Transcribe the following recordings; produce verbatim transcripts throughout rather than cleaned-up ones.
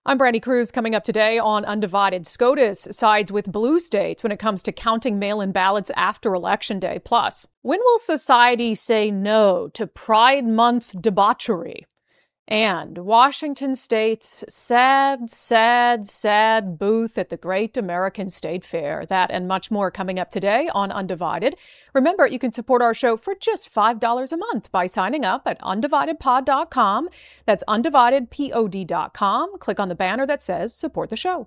I'm Brandy Cruz. Coming up today on Undivided, SCOTUS sides with blue states when it comes to counting mail-in ballots after Election Day. Plus, when will society say no to Pride Month debauchery? And Washington State's sad, sad, sad booth at the Great American State Fair. That and much more coming up today on Undivided. Remember, you can support our show for just five dollars a month by signing up at undivided pod dot com. That's undivided pod dot com. Click on the banner that says support the show.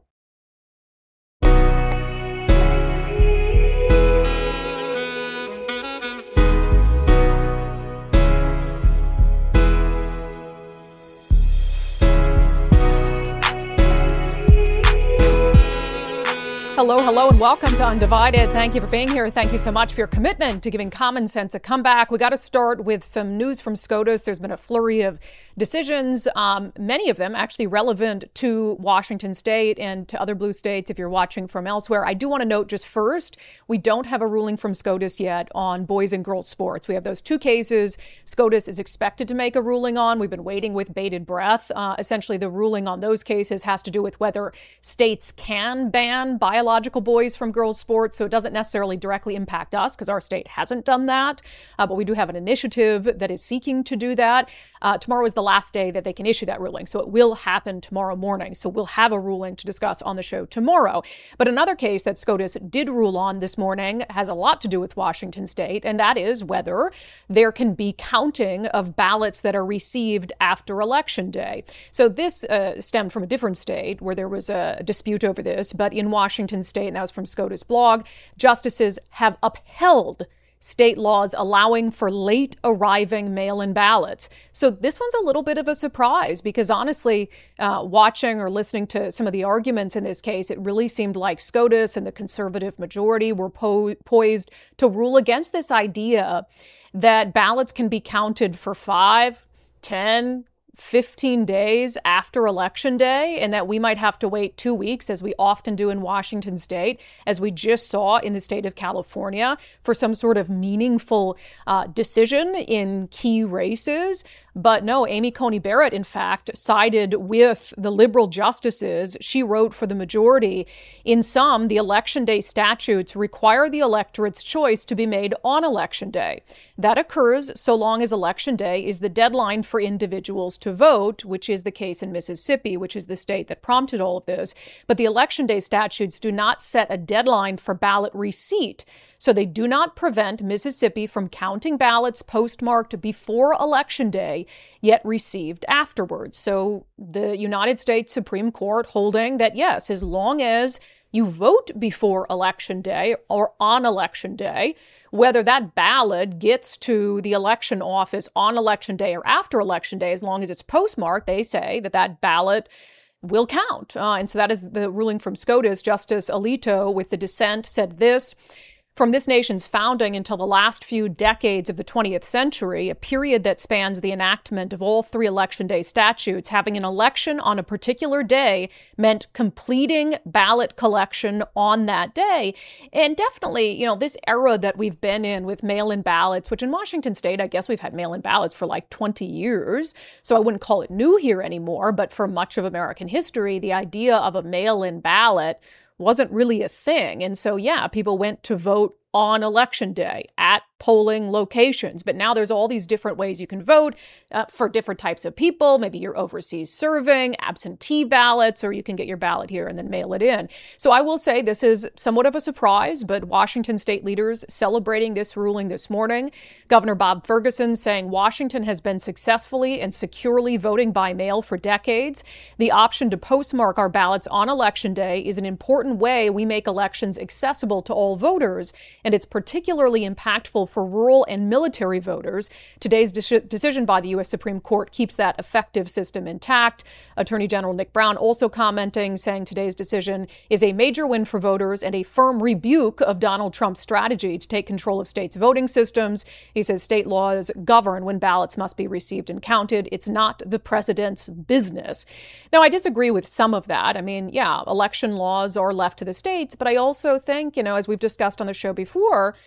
Hello, hello, and welcome to Undivided. Thank you for being here. Thank you so much for your commitment to giving common sense a comeback. We got to start with some news from SCOTUS. There's been a flurry of decisions, um, many of them actually relevant to Washington State and to other blue states if you're watching from elsewhere. I do want to note just first, we don't have a ruling from SCOTUS yet on boys and girls sports. We have those two cases SCOTUS is expected to make a ruling on. We've been waiting with bated breath. Uh, essentially, the ruling on those cases has to do with whether states can ban biological biological boys from girls' sports, so it doesn't necessarily directly impact us because our state hasn't done that. Uh, but we do have an initiative that is seeking to do that. Uh, tomorrow is the last day that they can issue that ruling, so it will happen tomorrow morning. So we'll have a ruling to discuss on the show tomorrow. But another case that SCOTUS did rule on this morning has a lot to do with Washington State, and that is whether there can be counting of ballots that are received after Election Day. So this uh, stemmed from a different state where there was a dispute over this, but in Washington State, and that was from SCOTUS blog, justices have upheld state laws allowing for late arriving mail-in ballots. So this one's a little bit of a surprise because honestly, uh, watching or listening to some of the arguments in this case, it really seemed like SCOTUS and the conservative majority were po- poised to rule against this idea that ballots can be counted for five, ten, fifteen days after Election Day, and that we might have to wait two weeks, as we often do in Washington State, as we just saw in the state of California, for some sort of meaningful uh, decision in key races. But no, Amy Coney Barrett, in fact, sided with the liberal justices. She wrote for the majority. In some, the Election Day statutes require the electorate's choice to be made on Election Day. That occurs so long as Election Day is the deadline for individuals to vote, which is the case in Mississippi, which is the state that prompted all of this. But the Election Day statutes do not set a deadline for ballot receipt. So they do not prevent Mississippi from counting ballots postmarked before Election Day, yet received afterwards. So the United States Supreme Court holding that, yes, as long as you vote before Election Day or on Election Day, whether that ballot gets to the election office on Election Day or after Election Day, as long as it's postmarked, they say that that ballot will count. Uh, and so that is the ruling from SCOTUS. Justice Alito, with the dissent, said this: from this nation's founding until the last few decades of the twentieth century, a period that spans the enactment of all three Election Day statutes, having an election on a particular day meant completing ballot collection on that day. And definitely, you know, this era that we've been in with mail-in ballots, which in Washington State, I guess we've had mail-in ballots for like twenty years, so I wouldn't call it new here anymore, but for much of American history, the idea of a mail-in ballot wasn't really a thing. And so, yeah, people went to vote on Election Day at polling locations. But now there's all these different ways you can vote uh, for different types of people. Maybe you're overseas serving, absentee ballots, or you can get your ballot here and then mail it in. So I will say this is somewhat of a surprise, but Washington state leaders celebrating this ruling this morning. Governor Bob Ferguson saying Washington has been successfully and securely voting by mail for decades. The option to postmark our ballots on Election Day is an important way we make elections accessible to all voters, and it's particularly impactful for rural and military voters. Today's de- decision by the U S Supreme Court keeps that effective system intact. Attorney General Nick Brown also commenting, saying today's decision is a major win for voters and a firm rebuke of Donald Trump's strategy to take control of states' voting systems. He says state laws govern when ballots must be received and counted. It's not the president's business. Now, I disagree with some of that. I mean, yeah, election laws are left to the states, but I also think, you know, as we've discussed on the show before,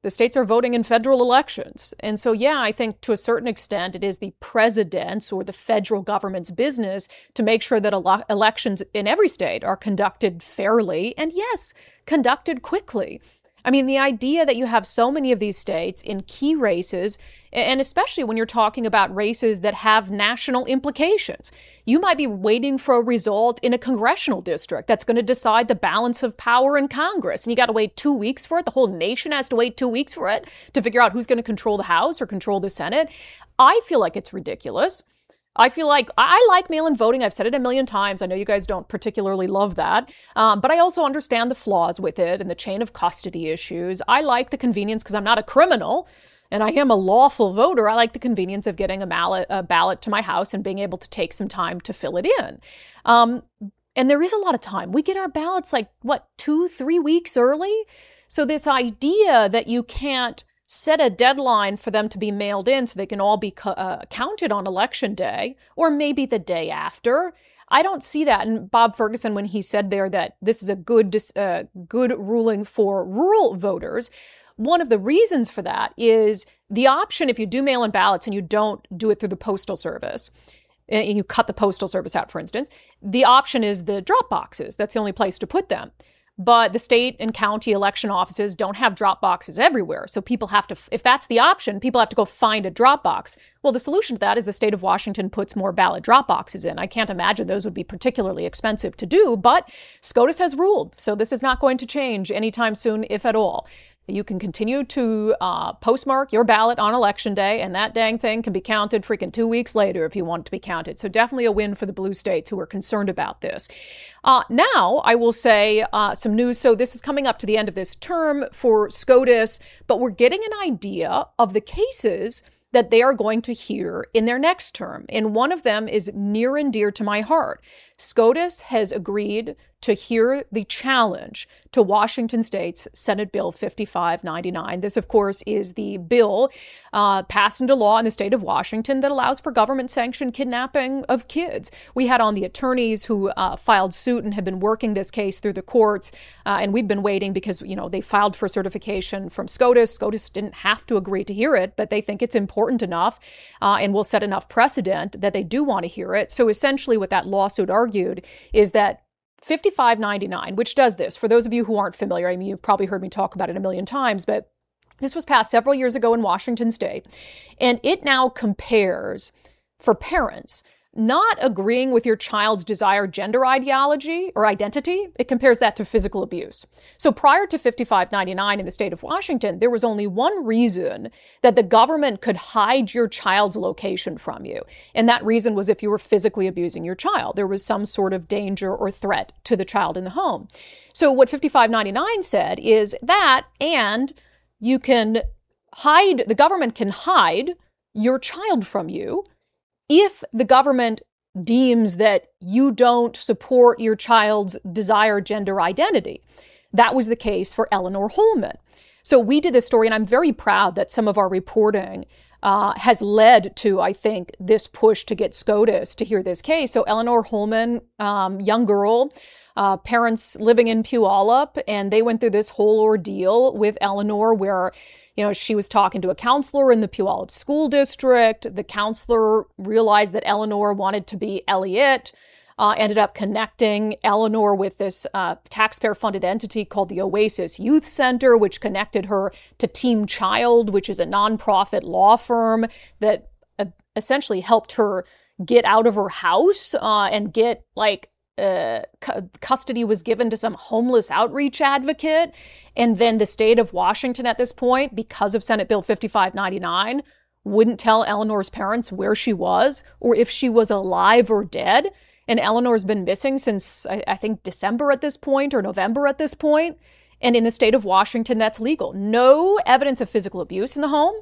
The states are voting in federal elections. And so, yeah, I think to a certain extent, it is the president's or the federal government's business to make sure that ele- elections in every state are conducted fairly and, yes, conducted quickly. I mean, the idea that you have so many of these states in key races, and especially when you're talking about races that have national implications, you might be waiting for a result in a congressional district that's going to decide the balance of power in Congress. And you got to wait two weeks for it. The whole nation has to wait two weeks for it to figure out who's going to control the House or control the Senate. I feel like it's ridiculous. I feel like I like mail-in voting. I've said it a million times. I know you guys don't particularly love that. Um, but I also understand the flaws with it and the chain of custody issues. I like the convenience because I'm not a criminal and I am a lawful voter. I like the convenience of getting a ballot, a ballot to my house and being able to take some time to fill it in. Um, and there is a lot of time. We get our ballots like, what, two, three weeks early? So this idea that you can't set a deadline for them to be mailed in so they can all be uh, counted on election day or maybe the day after. I don't see that. And Bob Ferguson, when he said there that this is a good, uh, good ruling for rural voters, one of the reasons for that is the option, if you do mail-in ballots and you don't do it through the Postal Service, and you cut the Postal Service out, for instance, the option is the drop boxes. That's the only place to put them. But the state and county election offices don't have drop boxes everywhere. So people have to, if that's the option, people have to go find a drop box. Well, the solution to that is the state of Washington puts more ballot drop boxes in. I can't imagine those would be particularly expensive to do, but SCOTUS has ruled. So this is not going to change anytime soon, if at all. You can continue to uh, postmark your ballot on election day, and that dang thing can be counted freaking two weeks later if you want it to be counted. So definitely a win for the blue states who are concerned about this. Uh, now, I will say uh, some news. So this is coming up to the end of this term for SCOTUS, but we're getting an idea of the cases that they are going to hear in their next term. And one of them is near and dear to my heart. SCOTUS has agreed to hear the challenge to Washington State's Senate Bill fifty-five ninety-nine. This, of course, is the bill uh, passed into law in the state of Washington that allows for government-sanctioned kidnapping of kids. We had on the attorneys who uh, filed suit and have been working this case through the courts, uh, and we've been waiting because, you know, they filed for certification from SCOTUS. SCOTUS didn't have to agree to hear it, but they think it's important enough uh, and will set enough precedent that they do want to hear it. So essentially what that lawsuit argued is that fifty-five ninety-nine, which does this, for those of you who aren't familiar, I mean, you've probably heard me talk about it a million times, but this was passed several years ago in Washington State, and it now compares for parents not agreeing with your child's desired gender ideology or identity. It compares that to physical abuse. So prior to fifty-five ninety-nine in the state of Washington, there was only one reason that the government could hide your child's location from you. And that reason was if you were physically abusing your child. There was some sort of danger or threat to the child in the home. So what fifty-five ninety-nine said is that, and you can hide, the government can hide your child from you if the government deems that you don't support your child's desired gender identity. That was the case for Eleanor Holman. So we did this story, and I'm very proud that some of our reporting uh, has led to, I think, this push to get SCOTUS to hear this case. So Eleanor Holman, um, young girl, uh, parents living in Puyallup, and they went through this whole ordeal with Eleanor where, you know, she was talking to a counselor in the Puyallup School District. The counselor realized that Eleanor wanted to be Elliot, uh, ended up connecting Eleanor with this uh, taxpayer-funded entity called the Oasis Youth Center, which connected her to Team Child, which is a nonprofit law firm that uh, essentially helped her get out of her house uh, and get, like, Uh, cu- custody was given to some homeless outreach advocate. And then the state of Washington at this point, because of Senate Bill fifty-five ninety-nine, wouldn't tell Eleanor's parents where she was or if she was alive or dead. And Eleanor's been missing since, I, I think, December at this point or November at this point. And in the state of Washington, that's legal. No evidence of physical abuse in the home.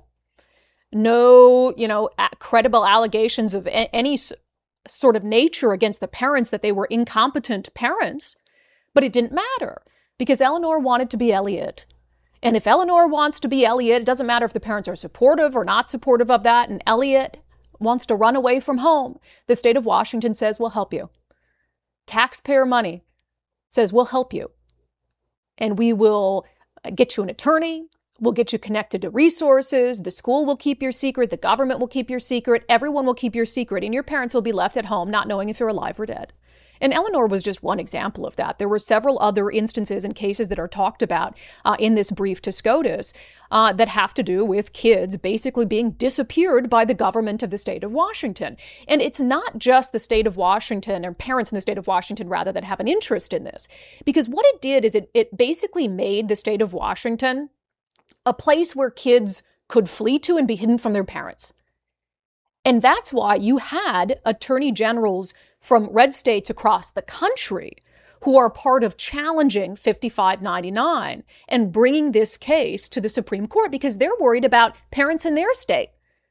No, you know, credible allegations of a- any sort of nature against the parents that they were incompetent parents, but it didn't matter because Eleanor wanted to be Elliot. And if Eleanor wants to be Elliot, it doesn't matter if the parents are supportive or not supportive of that, and Elliot wants to run away from home, the state of Washington says, we'll help you. Taxpayer money says, we'll help you. And we will get you an attorney. We'll get you connected to resources. The school will keep your secret. The government will keep your secret. Everyone will keep your secret. And your parents will be left at home not knowing if you're alive or dead. And Eleanor was just one example of that. There were several other instances and cases that are talked about uh, in this brief to SCOTUS uh, that have to do with kids basically being disappeared by the government of the state of Washington. And it's not just the state of Washington, or parents in the state of Washington, rather, that have an interest in this. Because what it did is it, it basically made the state of Washington a place where kids could flee to and be hidden from their parents. And that's why you had attorney generals from red states across the country who are part of challenging fifty-five ninety-nine and bringing this case to the Supreme Court because they're worried about parents in their state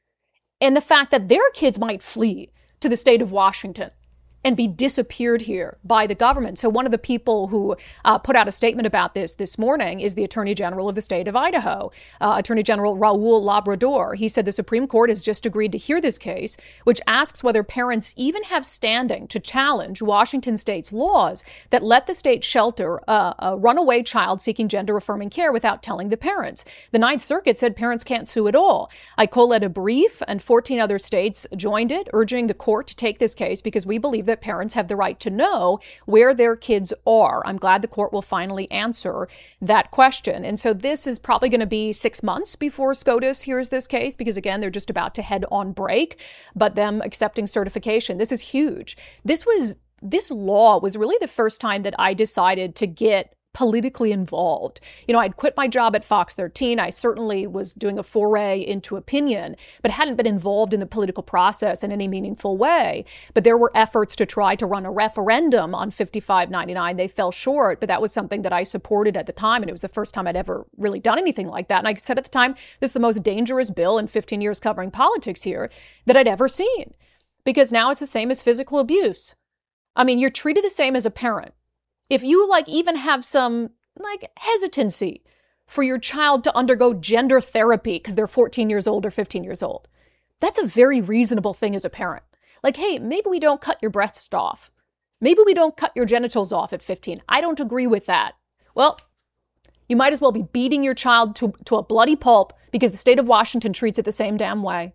and the fact that their kids might flee to the state of Washington and be disappeared here by the government. So one of the people who uh, put out a statement about this this morning is the Attorney General of the state of Idaho, uh, Attorney General Raul Labrador. He said the Supreme Court has just agreed to hear this case, which asks whether parents even have standing to challenge Washington state's laws that let the state shelter uh, a runaway child seeking gender-affirming care without telling the parents. The Ninth Circuit said parents can't sue at all. I co-led a brief, and fourteen other states joined it, urging the court to take this case because we believe that that parents have the right to know where their kids are. I'm glad the court will finally answer that question. And so this is probably going to be six months before SCOTUS hears this case, because again, they're just about to head on break, but them accepting certification. This is huge. This was, this law was really the first time that I decided to get politically involved. You know, I'd quit my job at Fox thirteen. I certainly was doing a foray into opinion, but hadn't been involved in the political process in any meaningful way. But there were efforts to try to run a referendum on fifty-five ninety-nine. They fell short, but that was something that I supported at the time. And it was the first time I'd ever really done anything like that. And I said at the time, this is the most dangerous bill in fifteen years covering politics here that I'd ever seen. Because now it's the same as physical abuse. I mean, you're treated the same as a parent. If you like even have some like hesitancy for your child to undergo gender therapy because they're fourteen years old or fifteen years old, that's a very reasonable thing as a parent. Like, hey, maybe we don't cut your breasts off. Maybe we don't cut your genitals off at fifteen. I don't agree with that. Well, you might as well be beating your child to, to a bloody pulp because the state of Washington treats it the same damn way.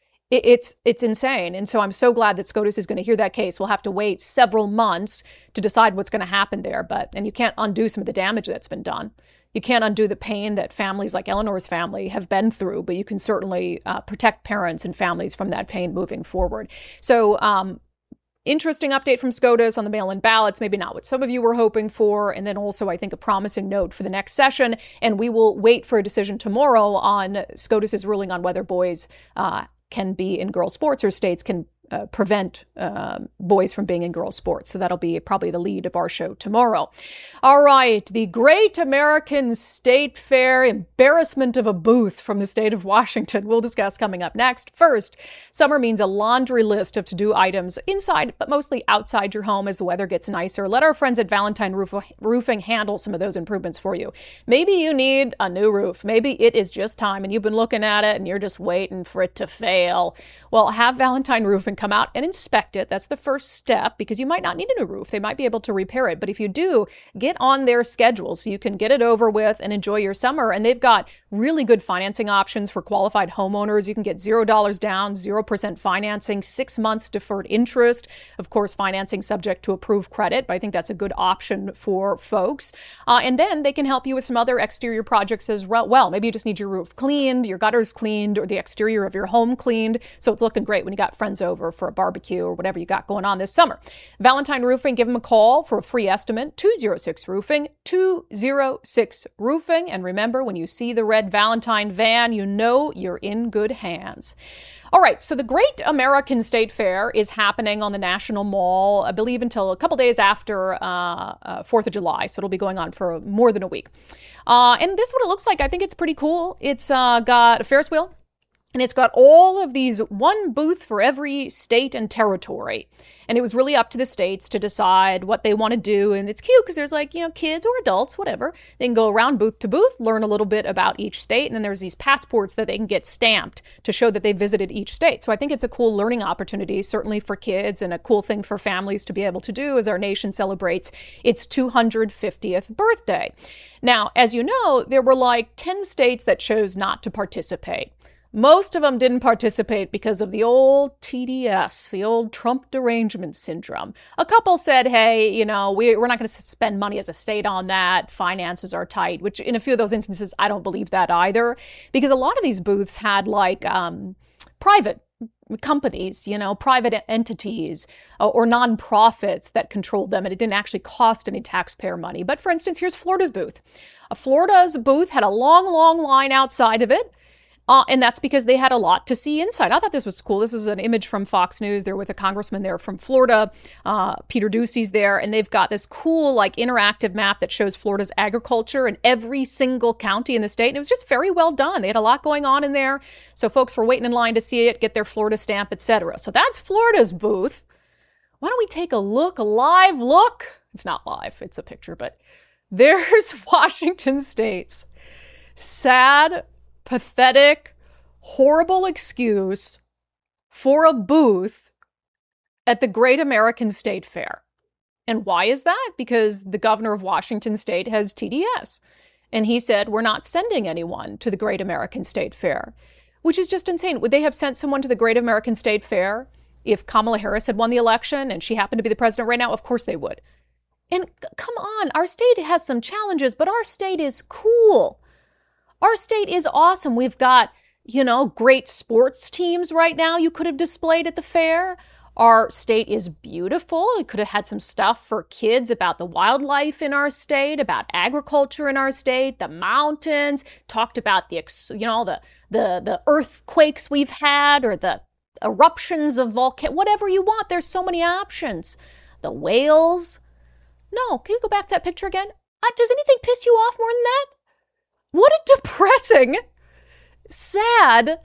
It's it's insane. And so I'm so glad that SCOTUS is going to hear that case. We'll have to wait several months to decide what's going to happen there. But and you can't undo some of the damage that's been done. You can't undo the pain that families like Eleanor's family have been through, but you can certainly uh, protect parents and families from that pain moving forward. So um, interesting update from SCOTUS on the mail-in ballots, maybe not what some of you were hoping for. And then also, I think, a promising note for the next session. And we will wait for a decision tomorrow on SCOTUS's ruling on whether boys uh, can be in girls' sports or states can uh, prevent uh, boys from being in girls' sports. So that'll be probably the lead of our show tomorrow. All right, the Great American State Fair embarrassment of a booth from the state of Washington. We'll discuss coming up next. First, summer means a laundry list of to-do items inside, but mostly outside your home as the weather gets nicer. Let our friends at Valentine Roof- Roofing handle some of those improvements for you. Maybe you need a new roof. Maybe it is just time and you've been looking at it and you're just waiting for it to fail. Well, have Valentine Roofing come out and inspect it. That's the first step because you might not need a new roof. They might be able to repair it. But if you do, get on their schedule so you can get it over with and enjoy your summer. And they've got really good financing options for qualified homeowners. You can get zero dollars down, zero percent financing, six months deferred interest. Of course, financing subject to approved credit, but I think that's a good option for folks. Uh, and then they can help you with some other exterior projects as well. Maybe you just need your roof cleaned, your gutters cleaned, or the exterior of your home cleaned. So it's looking great when you got friends over for a barbecue or whatever you got going on this summer. Valentine Roofing, give them a call for a free estimate, two oh six Roofing, two oh six Roofing. And remember, when you see the red Valentine van, you know you're in good hands. All right, so the Great American State Fair is happening on the National Mall, I believe, until a couple days after uh, uh, fourth of July. So it'll be going on for more than a week. Uh, and this is what it looks like. I think it's pretty cool. It's uh, got a Ferris wheel. And it's got all of these, one booth for every state and territory. And it was really up to the states to decide what they want to do. And it's cute because there's like, you know, kids or adults, whatever. They can go around booth to booth, learn a little bit about each state. And then there's these passports that they can get stamped to show that they visited each state. So I think it's a cool learning opportunity, certainly for kids, and a cool thing for families to be able to do as our nation celebrates its two hundred fiftieth birthday. Now, as you know, there were like ten states that chose not to participate. Most of them didn't participate because of the old T D S, the old Trump derangement syndrome. A couple said, hey, you know, we, we're not going to spend money as a state on that. Finances are tight, which in a few of those instances, I don't believe that either, because a lot of these booths had like um, private companies, you know, private entities uh, or nonprofits that controlled them, and it didn't actually cost any taxpayer money. But for instance, here's Florida's booth. Uh, Florida's booth had a long, long line outside of it. Uh, and that's because they had a lot to see inside. I thought this was cool. This was an image from Fox News. They're with a congressman there from Florida. Uh, Peter Doocy's there. And they've got this cool, like, interactive map that shows Florida's agriculture in every single county in the state. And it was just very well done. They had a lot going on in there. So folks were waiting in line to see it, get their Florida stamp, et cetera. So that's Florida's booth. Why don't we take a look, a live look? It's not live. It's a picture. But there's Washington State's sad, pathetic, horrible excuse for a booth at the Great American State Fair. And why is that? Because the governor of Washington State has T D S. And he said, we're not sending anyone to the Great American State Fair, which is just insane. Would they have sent someone to the Great American State Fair if Kamala Harris had won the election and she happened to be the president right now? Of course they would. And come on, our state has some challenges, but our state is cool. Our state is awesome. We've got, you know, great sports teams right now you could have displayed at the fair. Our state is beautiful. We could have had some stuff for kids about the wildlife in our state, about agriculture in our state, the mountains, talked about the, you know, the the the earthquakes we've had or the eruptions of volcanoes, whatever you want. There's so many options. The whales. No, can you go back to that picture again? Uh, does anything piss you off more than that? What a depressing, sad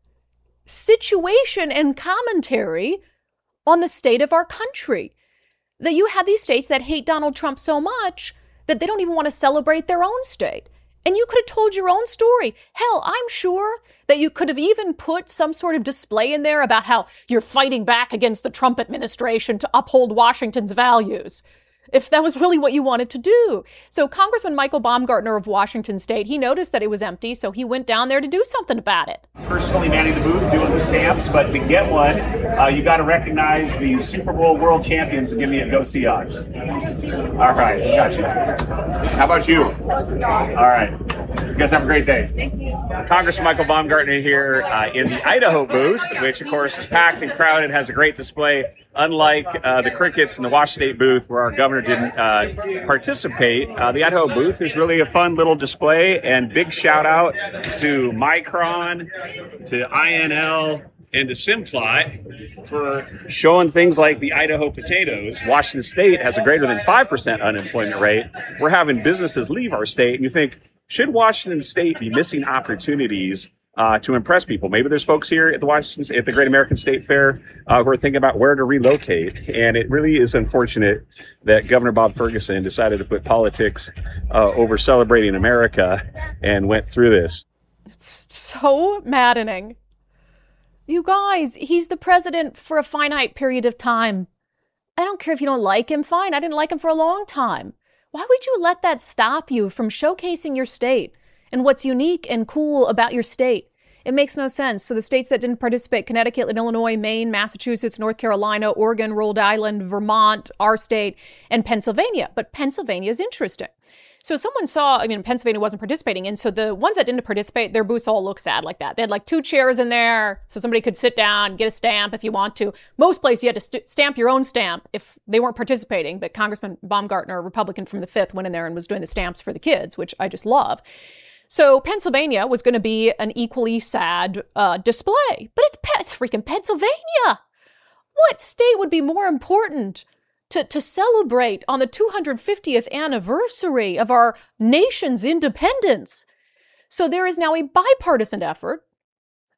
situation and commentary on the state of our country. That you have these states that hate Donald Trump so much that they don't even want to celebrate their own state. And you could have told your own story. Hell, I'm sure that you could have even put some sort of display in there about how you're fighting back against the Trump administration to uphold Washington's values, if that was really what you wanted to do. So Congressman Michael Baumgartner of Washington State, he noticed that it was empty, so he went down there to do something about it. Personally manning the booth, doing the stamps, but to get one, uh, you got to recognize the Super Bowl world champions and give me a go Seahawks. All right, got you. How about you? All right. You guys have a great day. Thank you. Congressman Michael Baumgartner here uh, in the Idaho booth, which of course is packed and crowded, has a great display. Unlike uh, the crickets in the Wash State booth where our governor didn't uh, participate, uh, the Idaho booth is really a fun little display, and big shout out to Micron, to I N L, and to Simplot for showing things like the Idaho potatoes. Washington State has a greater than five percent unemployment rate. We're having businesses leave our state, and you think, should Washington State be missing opportunities uh, to impress people? Maybe there's folks here at the Washington, at the Great American State Fair uh, who are thinking about where to relocate. And it really is unfortunate that Governor Bob Ferguson decided to put politics uh, over celebrating America and went through this. It's so maddening. You guys, he's the president for a finite period of time. I don't care if you don't like him, fine. I didn't like him for a long time. Why would you let that stop you from showcasing your state and what's unique and cool about your state? It makes no sense. So the states that didn't participate, Connecticut, Illinois, Maine, Massachusetts, North Carolina, Oregon, Rhode Island, Vermont, our state, and Pennsylvania. But Pennsylvania is interesting. So someone saw, I mean, Pennsylvania wasn't participating. And so the ones that didn't participate, their booths all look sad like that. They had like two chairs in there so somebody could sit down, get a stamp if you want to. Most places you had to st- stamp your own stamp if they weren't participating. But Congressman Baumgartner, a Republican from the fifth, went in there and was doing the stamps for the kids, which I just love. So Pennsylvania was going to be an equally sad uh, display. But it's, pe- it's freaking Pennsylvania. What state would be more important To, to celebrate on the two hundred fiftieth anniversary of our nation's independence? So there is now a bipartisan effort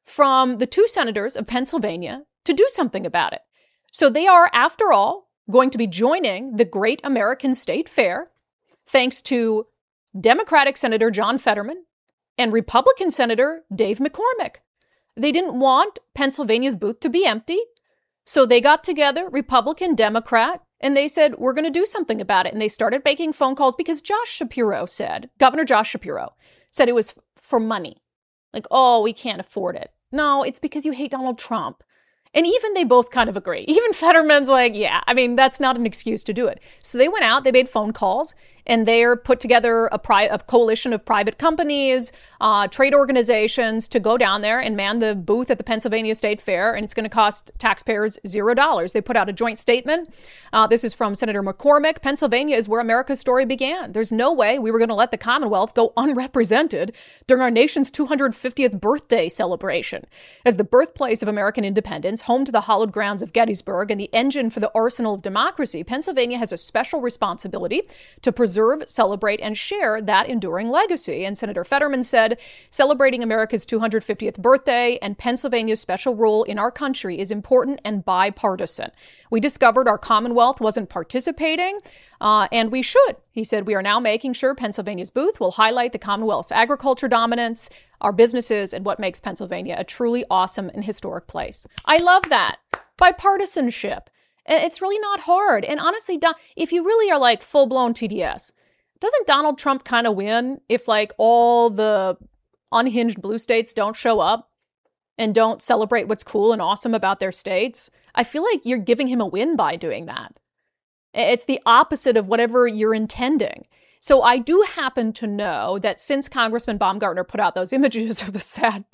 from the two senators of Pennsylvania to do something about it. So they are, after all, going to be joining the Great American State Fair, thanks to Democratic Senator John Fetterman and Republican Senator Dave McCormick. They didn't want Pennsylvania's booth to be empty, so they got together, Republican, Democrat, and they said, we're going to do something about it. And they started making phone calls because Josh Shapiro said, Governor Josh Shapiro said it was for money. Like, oh, we can't afford it. No, it's because you hate Donald Trump. And even they both kind of agree. Even Fetterman's like, yeah, I mean, that's not an excuse to do it. So they went out, they made phone calls, and they're put together a, pri- a coalition of private companies, uh, trade organizations to go down there and man the booth at the Pennsylvania State Fair, and it's going to cost taxpayers zero dollars. They put out a joint statement. Uh, this is from Senator McCormick. Pennsylvania is where America's story began. There's no way we were going to let the Commonwealth go unrepresented during our nation's two hundred fiftieth birthday celebration. As the birthplace of American independence, home to the hallowed grounds of Gettysburg and the engine for the arsenal of democracy, Pennsylvania has a special responsibility to preserve, celebrate, and share that enduring legacy. And Senator Fetterman said, celebrating America's two hundred fiftieth birthday and Pennsylvania's special role in our country is important and bipartisan. We discovered our Commonwealth wasn't participating, uh, and we should. He said, we are now making sure Pennsylvania's booth will highlight the Commonwealth's agriculture dominance, our businesses, and what makes Pennsylvania a truly awesome and historic place. I love that. Bipartisanship. It's really not hard. And honestly, if you really are like full-blown T D S, doesn't Donald Trump kind of win if like all the unhinged blue states don't show up and don't celebrate what's cool and awesome about their states? I feel like you're giving him a win by doing that. It's the opposite of whatever you're intending. So I do happen to know that since Congressman Baumgartner put out those images of the sad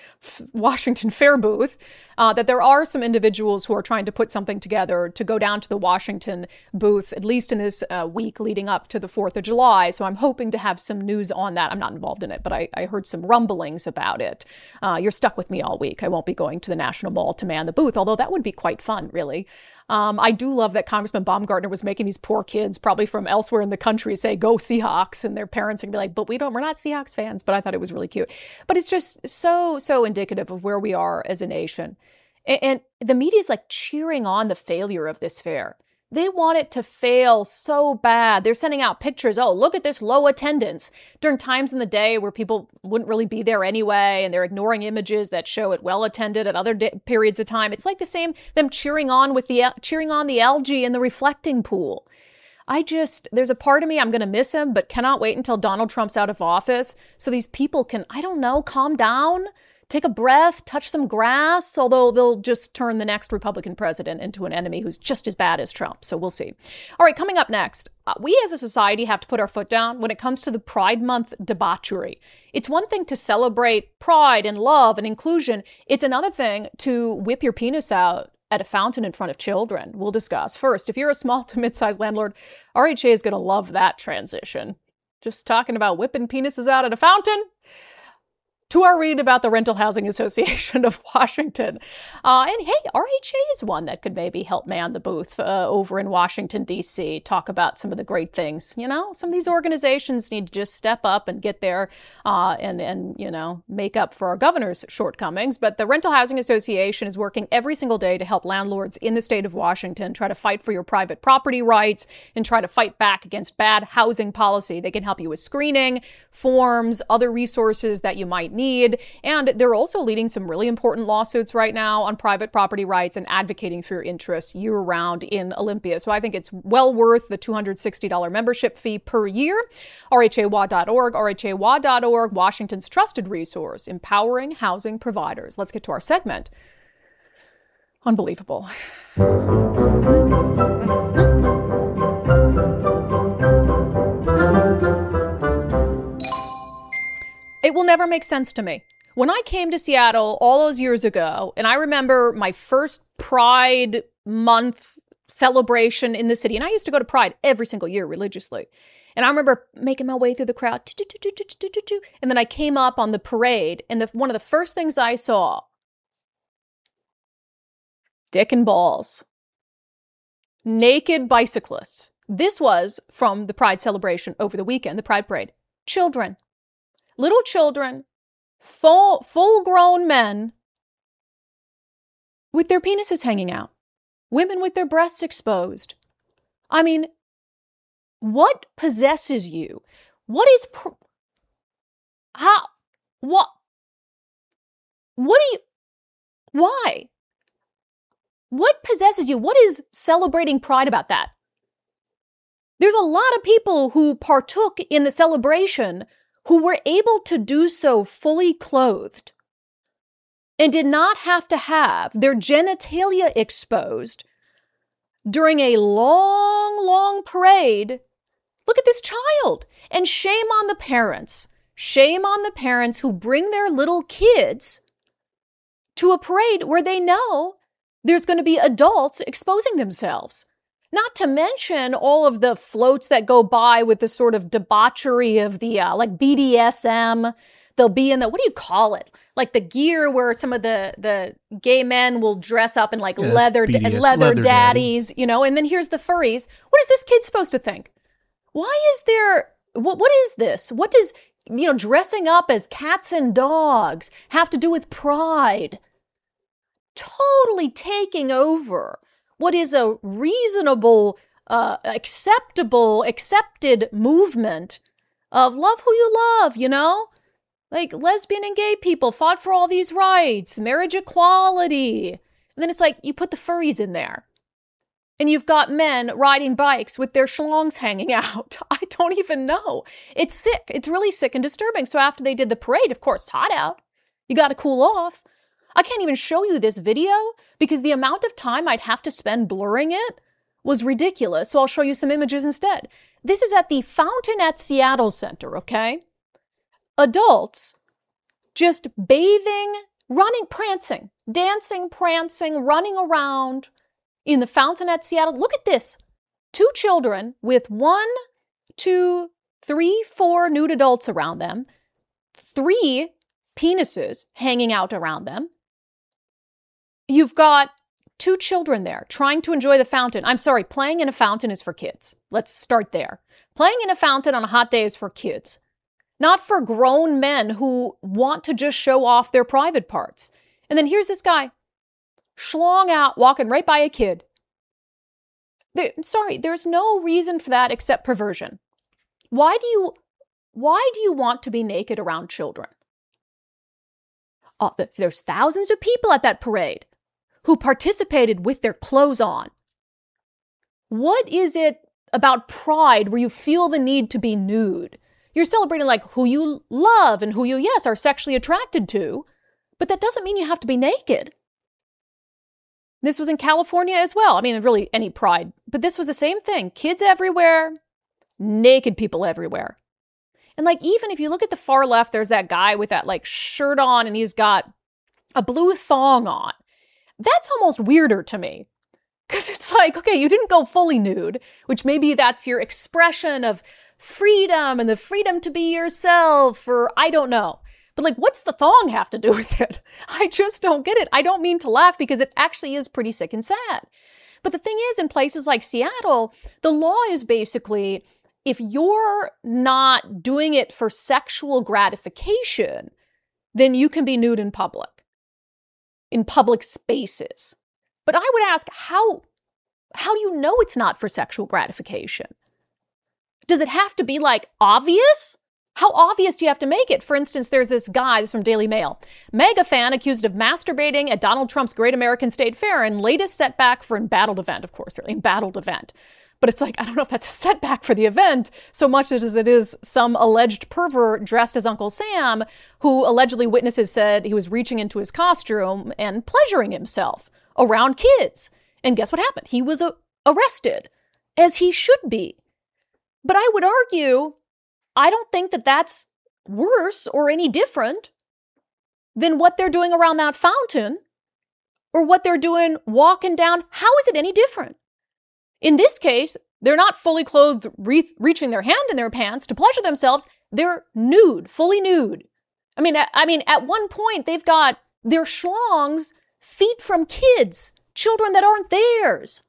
Washington Fair booth, uh, that there are some individuals who are trying to put something together to go down to the Washington booth, at least in this uh, week leading up to the fourth of July. So I'm hoping to have some news on that. I'm not involved in it, but I, I heard some rumblings about it. Uh, you're stuck with me all week. I won't be going to the National Mall to man the booth, although that would be quite fun, really. Um, I do love that Congressman Baumgartner was making these poor kids, probably from elsewhere in the country, say, go Seahawks, and their parents can be like, but we don't, we're not Seahawks fans. But I thought it was really cute. But it's just so, so indicative of where we are as a nation. And, and the media is like cheering on the failure of this fair. They want it to fail so bad. They're sending out pictures. Oh, look at this low attendance during times in the day where people wouldn't really be there anyway. And they're ignoring images that show it well attended at other day, periods of time. It's like the same, them cheering on with the, cheering on the algae in the reflecting pool. I just, there's a part of me, I'm going to miss him, but cannot wait until Donald Trump's out of office so these people can, I don't know, calm down. Take a breath, touch some grass, although they'll just turn the next Republican president into an enemy who's just as bad as Trump. So we'll see. All right, coming up next, uh, we as a society have to put our foot down when it comes to the Pride Month debauchery. It's one thing to celebrate pride and love and inclusion. It's another thing to whip your penis out at a fountain in front of children. We'll discuss. First, if you're a small to mid-sized landlord, R H A is going to love that transition. Just talking about whipping penises out at a fountain. To our read about the Rental Housing Association of Washington. Uh, and hey, R H A is one that could maybe help man the booth uh, over in Washington, D C, talk about some of the great things. You know, some of these organizations need to just step up and get there uh, and, and, you know, make up for our governor's shortcomings. But the Rental Housing Association is working every single day to help landlords in the state of Washington try to fight for your private property rights and try to fight back against bad housing policy. They can help you with screening, forms, other resources that you might need. And they're also leading some really important lawsuits right now on private property rights and advocating for your interests year round in Olympia. So I think it's well worth the two hundred sixty dollars membership fee per year. R H A W A dot org, R H A W A dot org, Washington's trusted resource, empowering housing providers. Let's get to our segment. Unbelievable. It will never make sense to me. When I came to Seattle all those years ago, and I remember my first Pride Month celebration in the city, and I used to go to Pride every single year religiously. And I remember making my way through the crowd, and then I came up on the parade, and the, one of the first things I saw, dick and balls, naked bicyclists. This was from the Pride celebration over the weekend, the Pride Parade. Children. Little children, full, full-grown men with their penises hanging out, women with their breasts exposed. I mean, what possesses you? What is, pr- how, what, what do you, why? What possesses you? What is celebrating pride about that? There's a lot of people who partook in the celebration who were able to do so fully clothed and did not have to have their genitalia exposed during a long, long parade. Look at this child. And shame on the parents. Shame on the parents who bring their little kids to a parade where they know there's going to be adults exposing themselves. Not to mention all of the floats that go by with the sort of debauchery of the, uh, like B D S M. They'll be in the, what do you call it? Like the gear where some of the, the gay men will dress up in like yeah, leather, B D S, leather, leather daddies, daddy. You know, and then here's the furries. What is this kid supposed to think? Why is there, what, what is this? What does, you know, dressing up as cats and dogs have to do with pride? Totally taking over what is a reasonable, uh, acceptable, accepted movement of love who you love, you know? Like lesbian and gay people fought for all these rights, marriage equality. And then it's like you put the furries in there. And you've got men riding bikes with their schlongs hanging out. I don't even know. It's sick. It's really sick and disturbing. So after they did the parade, of course, it's hot out. You got to cool off. I can't even show you this video because the amount of time I'd have to spend blurring it was ridiculous. So I'll show you some images instead. This is at the Fountain at Seattle Center, okay? Adults just bathing, running, prancing, dancing, prancing, running around in the Fountain at Seattle. Look at this. Two children with one, two, three, four nude adults around them, three penises hanging out around them. You've got two children there trying to enjoy the fountain. I'm sorry, playing in a fountain is for kids. Let's start there. Playing in a fountain on a hot day is for kids, not for grown men who want to just show off their private parts. And then here's this guy, schlong out, walking right by a kid. There, sorry, there's no reason for that except perversion. Why do you, why do you want to be naked around children? Oh, there's thousands of people at that parade who participated with their clothes on. What is it about pride where you feel the need to be nude? You're celebrating like who you love and who you, yes, are sexually attracted to, but that doesn't mean you have to be naked. This was in California as well. I mean, really any pride, but this was the same thing. Kids everywhere, naked people everywhere. And like, even if you look at the far left, there's that guy with that like shirt on and he's got a blue thong on. That's almost weirder to me. Because it's like, okay, you didn't go fully nude, which maybe that's your expression of freedom and the freedom to be yourself, or I don't know. But like, what's the thong have to do with it? I just don't get it. I don't mean to laugh because it actually is pretty sick and sad. But the thing is, in places like Seattle, the law is basically, if you're not doing it for sexual gratification, then you can be nude in public, in public spaces. But I would ask, how, how do you know it's not for sexual gratification? Does it have to be like obvious? How obvious do you have to make it? For instance, there's this guy, this is from Daily Mail, mega fan accused of masturbating at Donald Trump's Great American State Fair and latest setback for embattled event, of course, embattled event. But it's like, I don't know if that's a setback for the event so much as it is some alleged pervert dressed as Uncle Sam who allegedly witnesses said he was reaching into his costume and pleasuring himself around kids. And guess what happened? He was uh, arrested, as he should be. But I would argue, I don't think that that's worse or any different than what they're doing around that fountain or what they're doing walking down. How is it any different? In this case, they're not fully clothed, re- reaching their hand in their pants to pleasure themselves. They're nude, fully nude. I mean, I, I mean, at one point, they've got their schlongs feet from kids, children that aren't theirs.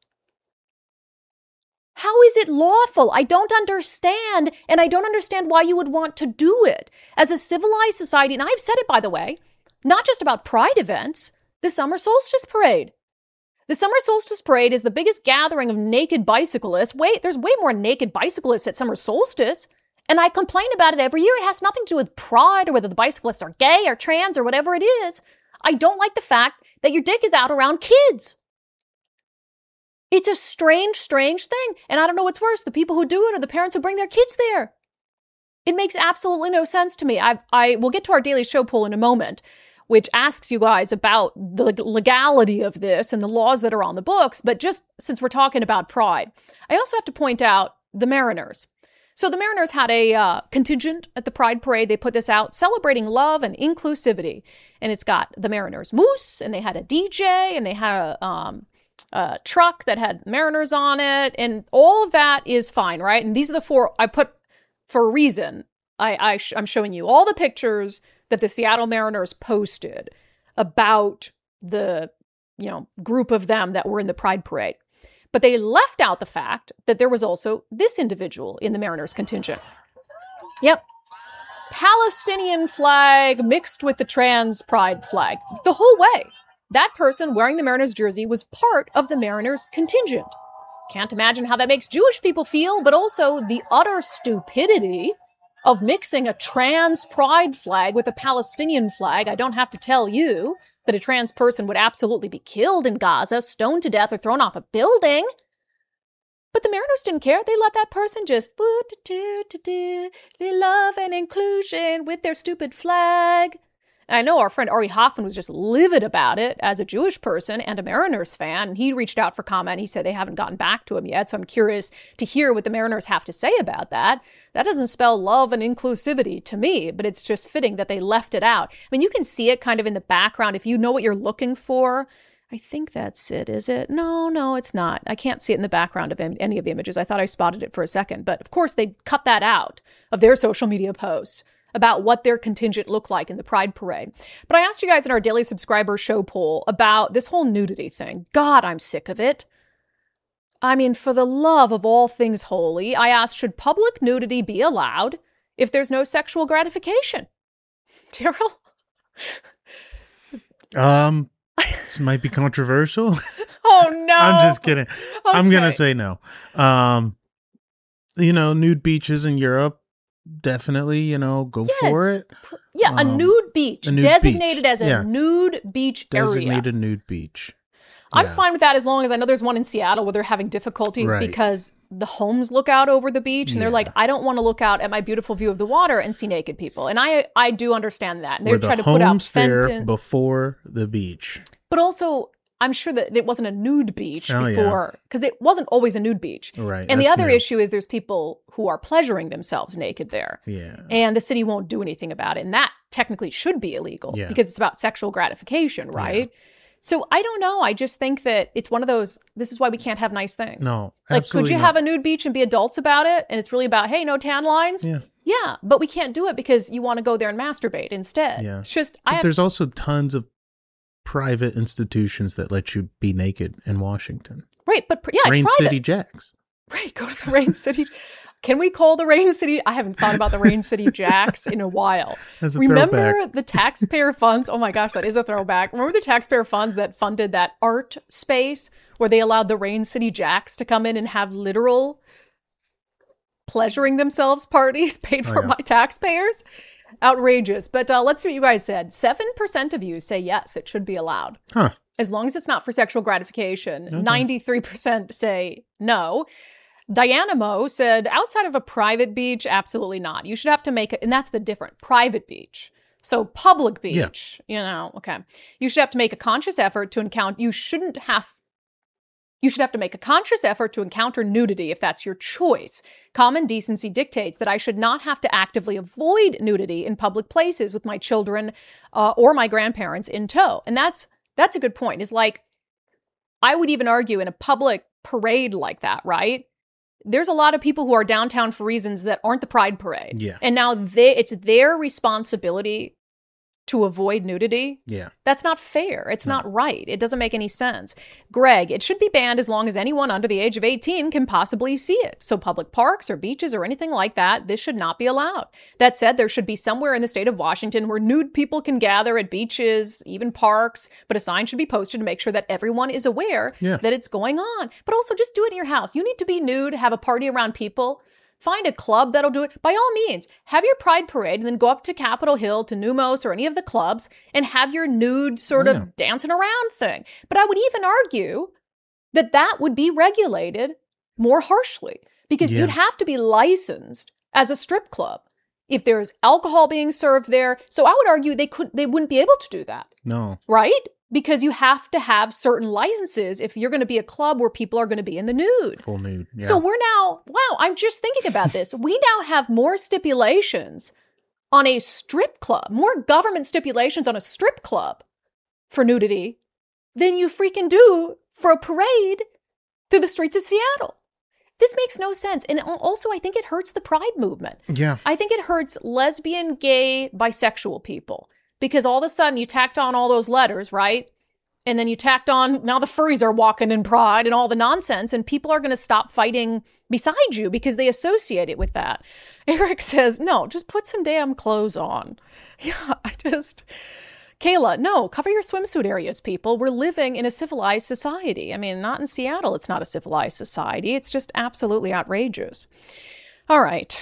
How is it lawful? I don't understand, and I don't understand why you would want to do it. As a civilized society, and I've said it, by the way, not just about pride events, the summer solstice parade. The summer solstice parade is the biggest gathering of naked bicyclists. Wait, there's way more naked bicyclists at summer solstice. And I complain about it every year. It has nothing to do with pride or whether the bicyclists are gay or trans or whatever it is. I don't like the fact that your dick is out around kids. It's a strange, strange thing. And I don't know what's worse, the people who do it or the parents who bring their kids there. It makes absolutely no sense to me. I I will get to our daily show poll in a moment, which asks you guys about the legality of this and the laws that are on the books. But just since we're talking about pride, I also have to point out the Mariners. So the Mariners had a uh, contingent at the Pride Parade. They put this out celebrating love and inclusivity. And it's got the Mariners Moose, and they had a D J, and they had a, um, a truck that had Mariners on it. And all of that is fine, right? And these are the four I put for a reason. I, I sh- I'm showing you all the pictures that the Seattle Mariners posted about the, you know, group of them that were in the Pride Parade. But they left out the fact that there was also this individual in the Mariners contingent. Yep. Palestinian flag mixed with the trans pride flag. The whole way. That person wearing the Mariners jersey was part of the Mariners contingent. Can't imagine how that makes Jewish people feel, but also the utter stupidity of mixing a trans pride flag with a Palestinian flag. I don't have to tell you that a trans person would absolutely be killed in Gaza, stoned to death, or thrown off a building. But the Mariners didn't care. They let that person just they love and inclusion with their stupid flag. I know our friend Ari Hoffman was just livid about it as a Jewish person and a Mariners fan. He reached out for comment. He said they haven't gotten back to him yet. So I'm curious to hear what the Mariners have to say about that. That doesn't spell love and inclusivity to me, but it's just fitting that they left it out. I mean, you can see it kind of in the background. If you know what you're looking for, I think that's it, is it? No, no, it's not. I can't see it in the background of any of the images. I thought I spotted it for a second. But of course, they cut that out of their social media posts about what their contingent looked like in the Pride Parade. But I asked you guys in our daily subscriber show poll about this whole nudity thing. God, I'm sick of it. I mean, for the love of all things holy, I asked, should public nudity be allowed if there's no sexual gratification? Daryl? Um, this might be controversial. Oh, no. I'm just kidding. Okay. I'm going to say no. Um, you know, nude beaches in Europe, definitely, you know, go yes. for it. Yeah, a Um, nude beach, a nude designated beach. as a Yeah. nude beach Designated area. nude beach. I'm Yeah. fine with that as long as I know there's one in Seattle where they're having difficulties Right. because the homes look out over the beach and they're Yeah. like, I don't want to look out at my beautiful view of the water and see naked people. And I I do understand that. And they're Were the trying to put out homes there Fenton. before the beach. But also, I'm sure that it wasn't a nude beach Oh, yeah. before, because it wasn't always a nude beach. Right, And the that's other new. issue is there's people who are pleasuring themselves naked there. Yeah. And the city won't do anything about it. And that technically should be illegal Yeah. because it's about sexual gratification, right? So I don't know. I just think that it's one of those, this is why we can't have nice things. No, Like, could absolutely you not. have a nude beach and be adults about it? And it's really about, hey, no tan lines? Yeah. Yeah, but we can't do it because you want to go there and masturbate instead. Yeah. It's just, But I have, there's also tons of private institutions that let you be naked in Washington. right, but pr- yeah, it's Rain private. City Jacks. Right, go to the Rain City. Can we call the Rain City? I haven't thought about the Rain City Jacks in a while. That's a Remember throwback. the taxpayer funds? Oh my gosh, that is a throwback. Remember the taxpayer funds that funded that art space where they allowed the Rain City Jacks to come in and have literal pleasuring themselves parties paid Oh, for yeah. by taxpayers? Outrageous. But uh, let's see what you guys said. seven percent of you say yes, it should be allowed. Huh. As long as it's not for sexual gratification. ninety-three percent say no. Diana Mo said, outside of a private beach, absolutely not. You should have to make it, and that's the different, private beach. So public beach, you know, okay. You should have to make a conscious effort to encounter, you shouldn't have, you should have to make a conscious effort to encounter nudity if that's your choice. Common decency dictates that I should not have to actively avoid nudity in public places with my children uh, or my grandparents in tow. And that's, that's a good point. Is like, I would even argue in a public parade like that, right? There's a lot of people who are downtown for reasons that aren't the Pride Parade. Yeah. And now they, it's their responsibility to avoid nudity. Yeah. That's not fair. It's No. not right. It doesn't make any sense. Greg, it should be banned as long as anyone under the age of eighteen can possibly see it. So public parks or beaches or anything like that, this should not be allowed. That said, there should be somewhere in the state of Washington where nude people can gather at beaches, even parks, but a sign should be posted to make sure that everyone is aware Yeah. that it's going on. But also just do it in your house. You need to be nude, have a party around people. Find a club that'll do it. By all means, have your pride parade and then go up to Capitol Hill, to Numos, or any of the clubs and have your nude sort Oh, of yeah. dancing around thing. But I would even argue that that would be regulated more harshly because Yeah. you'd have to be licensed as a strip club if there's alcohol being served there. So I would argue they could, they wouldn't be able to do that, No. right? Because you have to have certain licenses if you're going to be a club where people are going to be in the nude. Full nude. Yeah. So we're now, wow, I'm just thinking about this. We now have more stipulations on a strip club, more government stipulations on a strip club for nudity than you freaking do for a parade through the streets of Seattle. This makes no sense. And also, I think it hurts the pride movement. yeah. I think it hurts lesbian, gay, bisexual people because all of a sudden you tacked on all those letters, right? And then you tacked on, now the furries are walking in pride and all the nonsense, and people are going to stop fighting beside you because they associate it with that. Eric says, no, just put some damn clothes on. Yeah, I just... Kayla, no, cover your swimsuit areas, people. We're living in a civilized society. I mean, not in Seattle, it's not a civilized society. It's just absolutely outrageous. All right.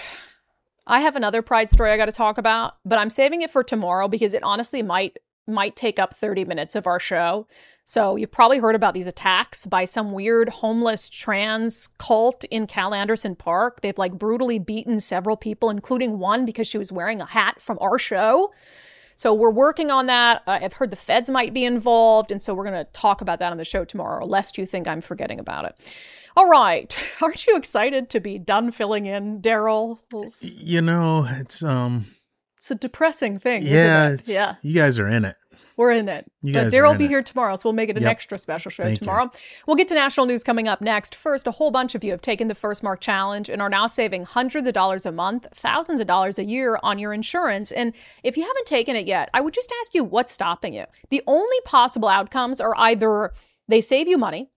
I have another pride story I got to talk about, but I'm saving it for tomorrow because it honestly might might take up thirty minutes of our show. So you've probably heard about these attacks by some weird homeless trans cult in Cal Anderson Park. They've like brutally beaten several people, including one because she was wearing a hat from our show. So we're working on that. Uh, I've heard the feds might be involved. And so we're going to talk about that on the show tomorrow, lest you think I'm forgetting about it. All right. Aren't you excited to be done filling in, Daryl? You know, it's um. It's a depressing thing, Yeah. isn't it? It's, Yeah. You guys are in it. We're in it. You But guys are Daryl will in be it. here tomorrow, so we'll make it an Yep. extra special show Thank you. tomorrow. We'll get to national news coming up next. First, a whole bunch of you have taken the First Mark Challenge and are now saving hundreds of dollars a month, thousands of dollars a year on your insurance. And if you haven't taken it yet, I would just ask you what's stopping you. The only possible outcomes are either they save you money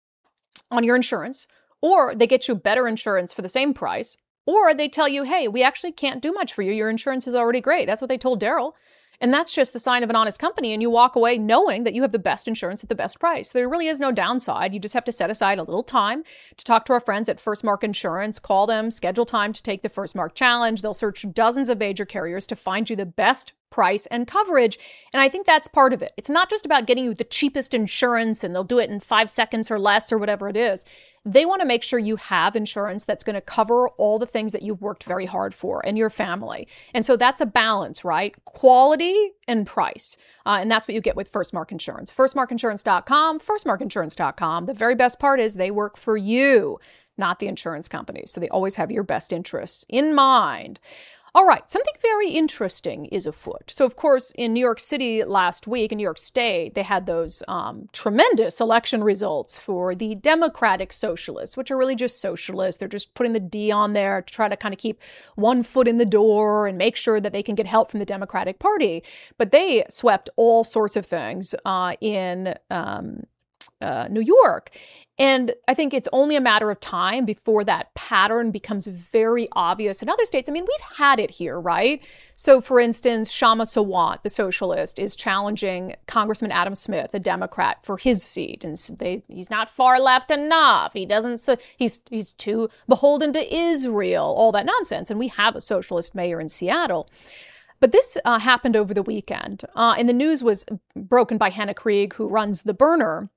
on your insurance, or they get you better insurance for the same price, or they tell you, hey, we actually can't do much for you. Your insurance is already great. That's what they told Daryl. And that's just the sign of an honest company. And you walk away knowing that you have the best insurance at the best price. There really is no downside. You just have to set aside a little time to talk to our friends at First Mark Insurance. Call them, schedule time to take the First Mark Challenge. They'll search dozens of major carriers to find you the best price and coverage. And I think that's part of it. It's not just about getting you the cheapest insurance and they'll do it in five seconds or less or whatever it is. They want to make sure you have insurance that's going to cover all the things that you've worked very hard for and your family. And so that's a balance, right? Quality and price. Uh, and that's what you get with First Mark Insurance. first mark insurance dot com, first mark insurance dot com. The very best part is they work for you, not the insurance companies. So they always have your best interests in mind. All right, something very interesting is afoot. So, of course, in New York City last week, in New York State, they had those um, tremendous election results for the Democratic Socialists, which are really just socialists. They're just putting the D on there to try to kind of keep one foot in the door and make sure that they can get help from the Democratic Party. But they swept all sorts of things uh, in um, uh, New York. And I think it's only a matter of time before that pattern becomes very obvious in other states. I mean, we've had it here, right? So, for instance, Shama Sawant, the socialist, is challenging Congressman Adam Smith, a Democrat, for his seat. And they, he's not far left enough. He doesn't, he's, he's too beholden to Israel, all that nonsense. And we have a socialist mayor in Seattle. But this uh, happened over the weekend. Uh, and the news was broken by Hannah Krieg, who runs The Burner.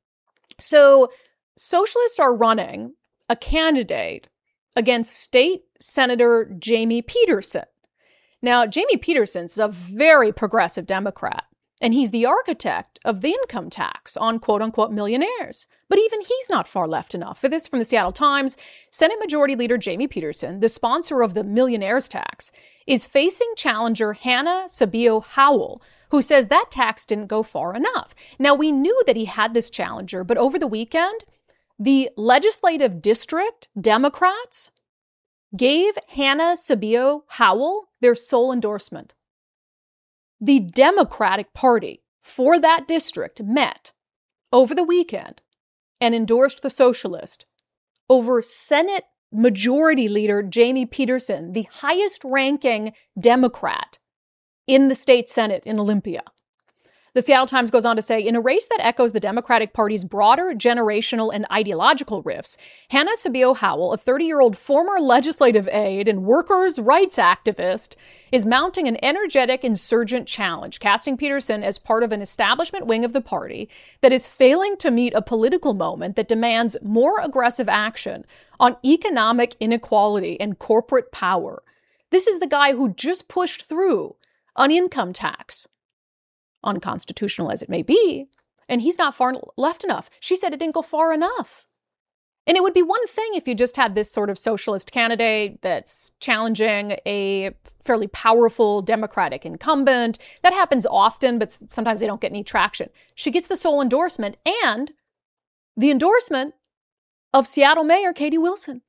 So, socialists are running a candidate against State Senator Jamie Peterson. Now, Jamie Peterson is a very progressive Democrat, and he's the architect of the income tax on quote-unquote millionaires. But even he's not far left enough. For this from the Seattle Times, Senate Majority Leader Jamie Peterson, the sponsor of the millionaires tax, is facing challenger Hannah Sabio Howell, who says that tax didn't go far enough. Now, we knew that he had this challenger, but over the weekend, the legislative district Democrats gave Hannah Sabio Howell their sole endorsement. The Democratic Party for that district met over the weekend and endorsed the socialist over Senate Majority Leader Jamie Peterson, the highest-ranking Democrat in the state Senate in Olympia. The Seattle Times goes on to say, in a race that echoes the Democratic Party's broader generational and ideological rifts, Hannah Sabio Howell, a thirty-year-old former legislative aide and workers' rights activist, is mounting an energetic insurgent challenge, casting Peterson as part of an establishment wing of the party that is failing to meet a political moment that demands more aggressive action on economic inequality and corporate power. This is the guy who just pushed through an income tax, unconstitutional as it may be, and he's not far left enough. She said it didn't go far enough. And it would be one thing if you just had this sort of socialist candidate that's challenging a fairly powerful Democratic incumbent. That happens often, but sometimes they don't get any traction. She gets the sole endorsement and the endorsement of Seattle Mayor Katie Wilson.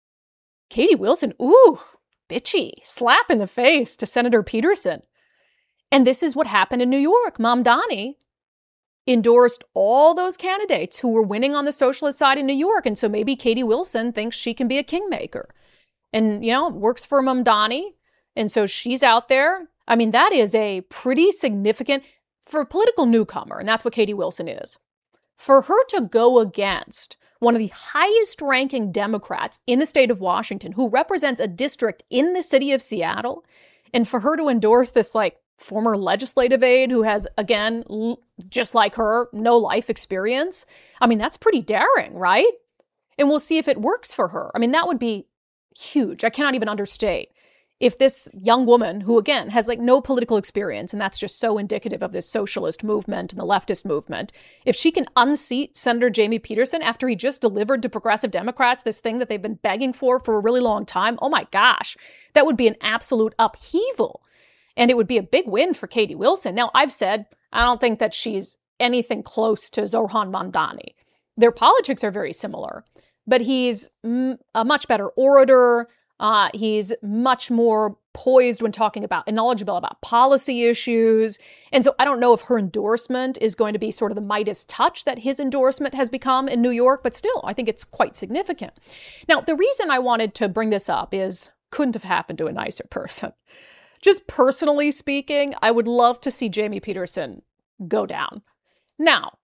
Katie Wilson, ooh, bitchy, slap in the face to Senator Peterson. And this is what happened in New York. Mamdani endorsed all those candidates who were winning on the socialist side in New York. And so maybe Katie Wilson thinks she can be a kingmaker. And, you know, it works for Mamdani. And so she's out there. I mean, that is a pretty significant, for a political newcomer, and that's what Katie Wilson is. For her to go against one of the highest ranking Democrats in the state of Washington, who represents a district in the city of Seattle, and for her to endorse this, like, former legislative aide who has, again, l- just like her, no life experience. I mean, that's pretty daring, right? And we'll see if it works for her. I mean, that would be huge. I cannot even understate. If this young woman, who, again, has like no political experience, and that's just so indicative of this socialist movement and the leftist movement, if she can unseat Senator Jamie Peterson after he just delivered to progressive Democrats this thing that they've been begging for for a really long time, oh my gosh, that would be an absolute upheaval. And it would be a big win for Katie Wilson. Now, I've said, I don't think that she's anything close to Zohran Mamdani. Their politics are very similar, but he's m- a much better orator. Uh, he's much more poised when talking about and knowledgeable about policy issues. And so I don't know if her endorsement is going to be sort of the Midas touch that his endorsement has become in New York, but still, I think it's quite significant. Now, the reason I wanted to bring this up is couldn't have happened to a nicer person. Just personally speaking, I would love to see Jamie Peterson go down. Now,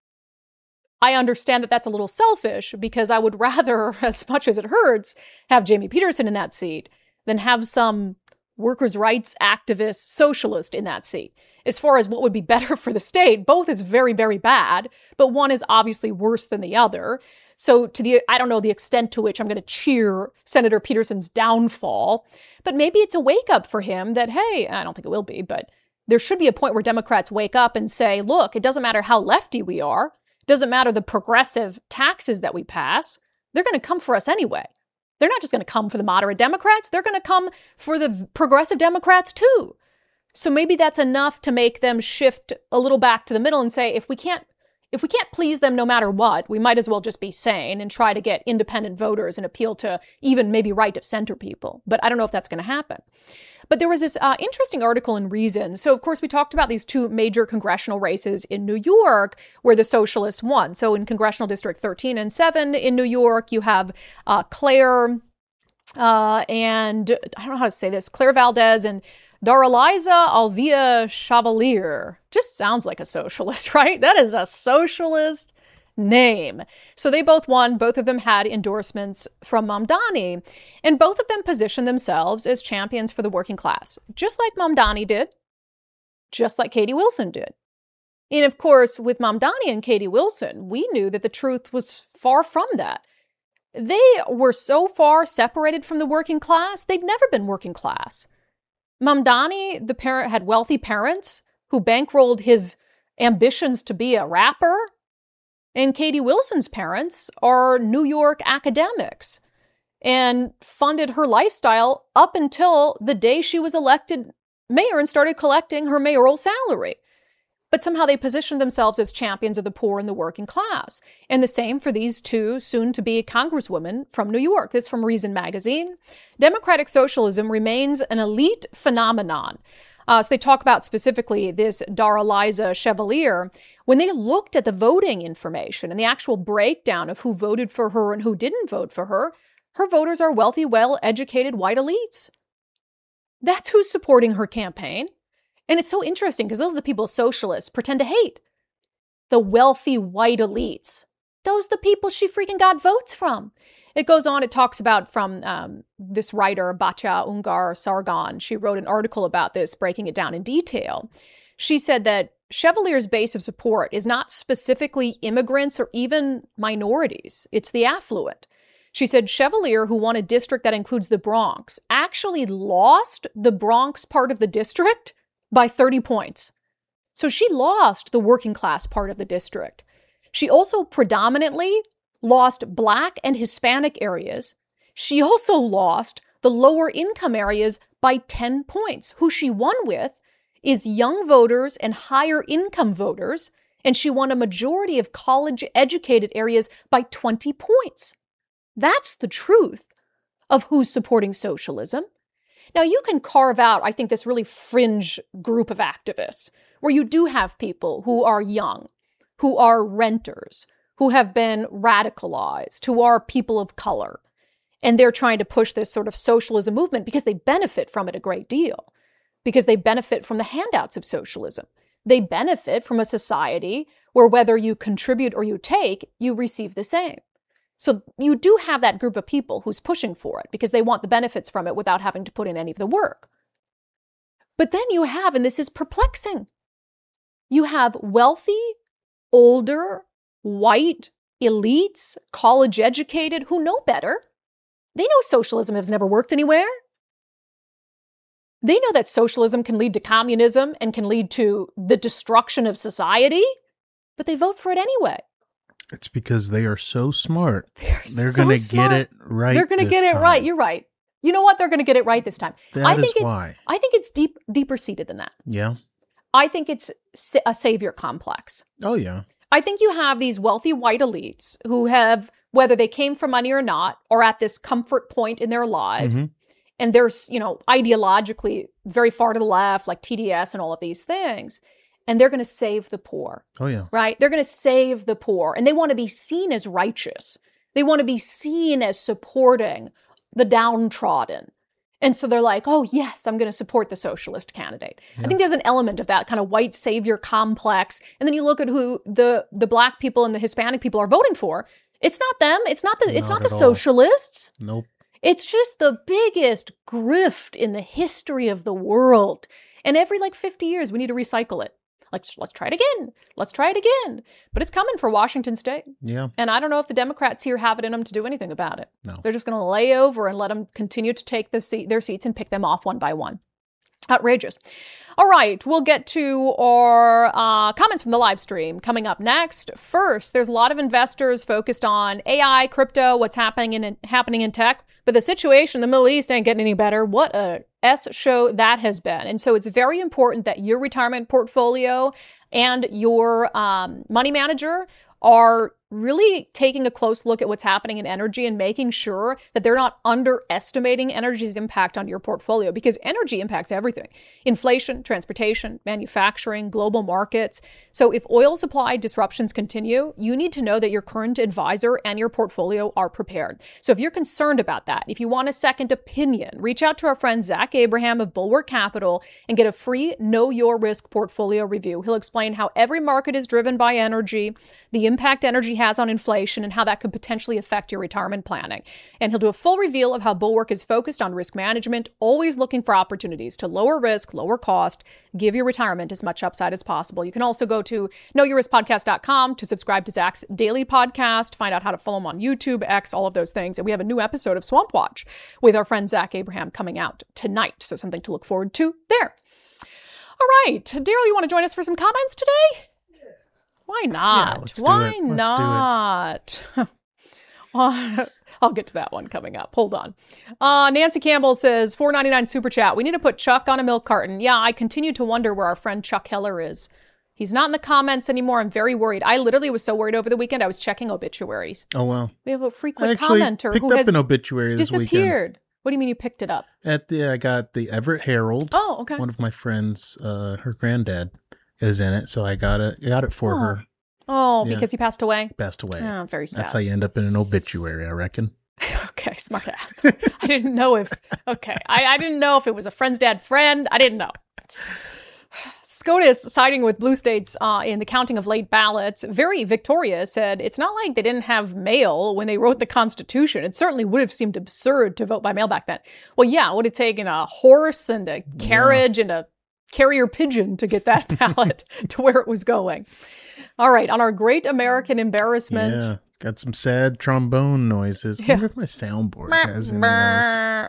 I understand that that's a little selfish because I would rather, as much as it hurts, have Jamie Peterson in that seat than have some workers' rights activist socialist in that seat. As far as what would be better for the state, both is very, very bad, but one is obviously worse than the other. So to the, I don't know the extent to which I'm going to cheer Senator Peterson's downfall, but maybe it's a wake up for him that, hey, I don't think it will be, but there should be a point where Democrats wake up and say, look, it doesn't matter how lefty we are. It doesn't matter the progressive taxes that we pass. They're going to come for us anyway. They're not just going to come for the moderate Democrats. They're going to come for the progressive Democrats too. So maybe that's enough to make them shift a little back to the middle and say, if we can't If we can't please them no matter what, we might as well just be sane and try to get independent voters and appeal to even maybe right of center people. But I don't know if that's going to happen. But there was this uh, interesting article in Reason. So, of course, we talked about these two major congressional races in New York where the socialists won. So in Congressional District thirteen and seven in New York, you have uh, Claire uh, and I don't know how to say this, Claire Valdez and Daraliza Alvia Chevalier. Just sounds like a socialist, right? That is a socialist name. So they both won. Both of them had endorsements from Mamdani. And both of them positioned themselves as champions for the working class, just like Mamdani did, just like Katie Wilson did. And of course, with Mamdani and Katie Wilson, we knew that the truth was far from that. They were so far separated from the working class, they'd never been working class. Mamdani, the parent, had wealthy parents who bankrolled his ambitions to be a rapper. And Katie Wilson's parents are New York academics and funded her lifestyle up until the day she was elected mayor and started collecting her mayoral salary. But somehow they positioned themselves as champions of the poor and the working class. And the same for these two soon-to-be congresswomen from New York. This from Reason magazine. Democratic socialism remains an elite phenomenon. Uh, so they talk about specifically this Daraliza Chevalier. When they looked at the voting information and the actual breakdown of who voted for her and who didn't vote for her, her voters are wealthy, well-educated white elites. That's who's supporting her campaign. And it's so interesting because those are the people socialists pretend to hate. The wealthy white elites. Those are the people she freaking got votes from. It goes on, it talks about from um, this writer, Batya Ungar Sargon. She wrote an article about this, breaking it down in detail. She said that Chevalier's base of support is not specifically immigrants or even minorities. It's the affluent. She said Chevalier, who won a district that includes the Bronx, actually lost the Bronx part of the district by thirty points. So she lost the working class part of the district. She also predominantly lost Black and Hispanic areas. She also lost the lower income areas by ten points. Who she won with is young voters and higher income voters, and she won a majority of college-educated areas by twenty points. That's the truth of who's supporting socialism. Now, you can carve out, I think, this really fringe group of activists where you do have people who are young, who are renters, who have been radicalized, who are people of color. And they're trying to push this sort of socialism movement because they benefit from it a great deal, because they benefit from the handouts of socialism. They benefit from a society where whether you contribute or you take, you receive the same. So you do have that group of people who's pushing for it because they want the benefits from it without having to put in any of the work. But then you have, and this is perplexing, you have wealthy, older, white elites, college-educated, who know better. They know socialism has never worked anywhere. They know that socialism can lead to communism and can lead to the destruction of society, but they vote for it anyway. It's because they are so smart. They're, They're so going to smart. get it right. They're going to get it time. right. You're right. You know what? They're going to get it right this time. That I is think it's, why. I think it's deep, deeper seated than that. Yeah. I think it's a savior complex. Oh, yeah. I think you have these wealthy white elites who have, whether they came from money or not, are at this comfort point in their lives. Mm-hmm. And they're, you know, ideologically very far to the left, like T D S and all of these things. And they're going to save the poor. Oh, yeah. Right? They're going to save the poor. And they want to be seen as righteous. They want to be seen as supporting the downtrodden. And so they're like, oh, yes, I'm going to support the socialist candidate. Yeah. I think there's an element of that kind of white savior complex. And then you look at who the, the Black people and the Hispanic people are voting for. It's not them. It's not the, it's not, not the socialists. Nope. It's just the biggest grift in the history of the world. And every like fifty years, we need to recycle it. Like, let's try it again. Let's try it again. But it's coming for Washington State. Yeah. And I don't know if the Democrats here have it in them to do anything about it. No. They're just going to lay over and let them continue to take the seat, their seats and pick them off one by one. Outrageous. All right, we'll get to our uh, comments from the live stream coming up next. First, there's a lot of investors focused on A I, crypto, what's happening in happening in tech, but the situation in the Middle East ain't getting any better. What a S show that has been. And so it's very important that your retirement portfolio and your um, money manager are really taking a close look at what's happening in energy and making sure that they're not underestimating energy's impact on your portfolio, because energy impacts everything. Inflation, transportation, manufacturing, global markets. So if oil supply disruptions continue, you need to know that your current advisor and your portfolio are prepared. So if you're concerned about that, if you want a second opinion, reach out to our friend Zach Abraham of Bulwark Capital and get a free Know Your Risk portfolio review. He'll explain how every market is driven by energy, the impact energy has on inflation, and how that could potentially affect your retirement planning. And he'll do a full reveal of how Bulwark is focused on risk management, always looking for opportunities to lower risk, lower cost, give your retirement as much upside as possible. You can also go to know your risk podcast dot com to subscribe to Zach's daily podcast, find out how to follow him on YouTube, X, all of those things. And we have a new episode of Swamp Watch with our friend Zach Abraham coming out tonight. So something to look forward to there. All right. Daryl, you want to join us for some comments today? Why not? Yeah, let's Why do it. Let's not? Do it. uh, I'll get to that one coming up. Hold on. Uh, Nancy Campbell says, four ninety-nine super chat. We need to put Chuck on a milk carton. Yeah, I continue to wonder where our friend Chuck Heller is. He's not in the comments anymore. I'm very worried. I literally was so worried over the weekend. I was checking obituaries. Oh, wow. We have a frequent I actually commenter picked who up has an obituary this disappeared. weekend. What do you mean you picked it up? At the I got the Everett Herald. Oh, okay. One of my friends, uh, her granddad is in it, so I got it. Got it for Oh. her. Oh, Yeah. because he passed away? Passed away. Oh, very sad. That's how you end up in an obituary, I reckon. Okay, smart ass. I didn't know if, okay, I, I didn't know if it was a friend's dad friend. I didn't know. SCOTUS, siding with blue states uh, in the counting of late ballots, very victorious, said it's not like they didn't have mail when they wrote the Constitution. It certainly would have seemed absurd to vote by mail back then. Well, yeah, it would have taken a horse and a carriage yeah. and a carrier pigeon to get that ballot to where it was going. All right, on our great American embarrassment. Yeah, got some sad trombone noises. I Yeah. wonder if my soundboard has any of those.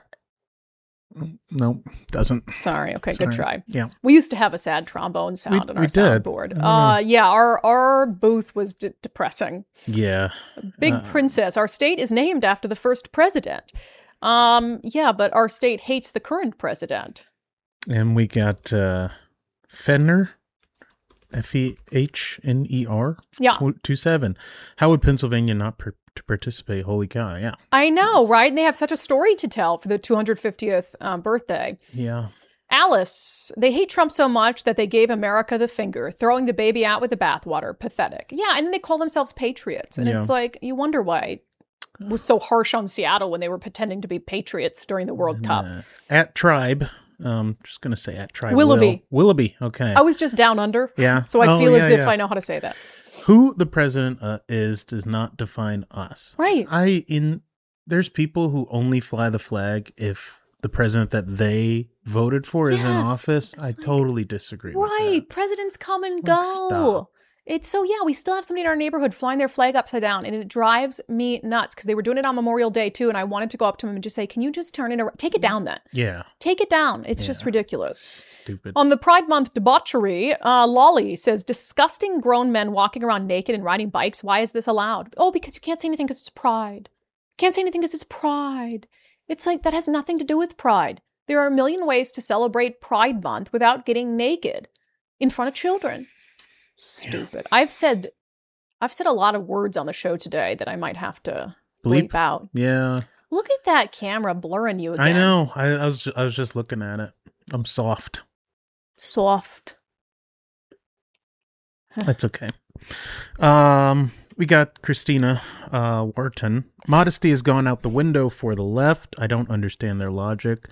Nope, doesn't. Sorry. Okay, Sorry. good try. Yeah. We used to have a sad trombone sound We- on our we did. soundboard. I Uh, yeah, our our booth was de- depressing. Yeah. Big Uh, Princess. Our state is named after the first president. Um, yeah, but our state hates the current president. And we got uh, Fenner, F E H N E R, Yeah. two seven. How would Pennsylvania not per- to participate? Holy cow, yeah. I know, right? And they have such a story to tell for the two hundred fiftieth um, birthday. Yeah. Alice, they hate Trump so much that they gave America the finger, throwing the baby out with the bathwater. Pathetic. Yeah, and then they call themselves patriots. And Yeah. it's like, you wonder why it was so harsh on Seattle when they were pretending to be patriots during the World Cup. Uh, at Tribe, um, just going to say at Tribe. Willoughby. Will. Willoughby, okay. I was just down under. Yeah. So I Oh, feel yeah, as if yeah. I know how to say that. Who the president uh, is does not define us. Right. I in there's people who only fly the flag if the president that they voted for is in Yes. office. I It's like- totally disagree with Right. that. Presidents come and Like, go. stop. It's so, yeah, we still have somebody in our neighborhood flying their flag upside down, and it drives me nuts because they were doing it on Memorial Day too. And I wanted to go up to him and just say, can you just turn it around? Take it down then. Yeah. Take it down. It's just Yeah. ridiculous. Stupid. On the Pride Month debauchery, uh, Lolly says, disgusting grown men walking around naked and riding bikes. Why is this allowed? Oh, because you can't say anything because it's pride. Can't say anything because it's pride. It's like, that has nothing to do with pride. There are a million ways to celebrate Pride Month without getting naked in front of children. Stupid. I've said, I've said a lot of words on the show today that I might have to bleep, Bleep? out. Yeah. Look at that camera blurring you again. I know. I, I was ju- I was just looking at it. I'm soft. Soft. That's okay. Um, we got Christina uh, Wharton. Modesty has gone out the window for the left. I don't understand their logic.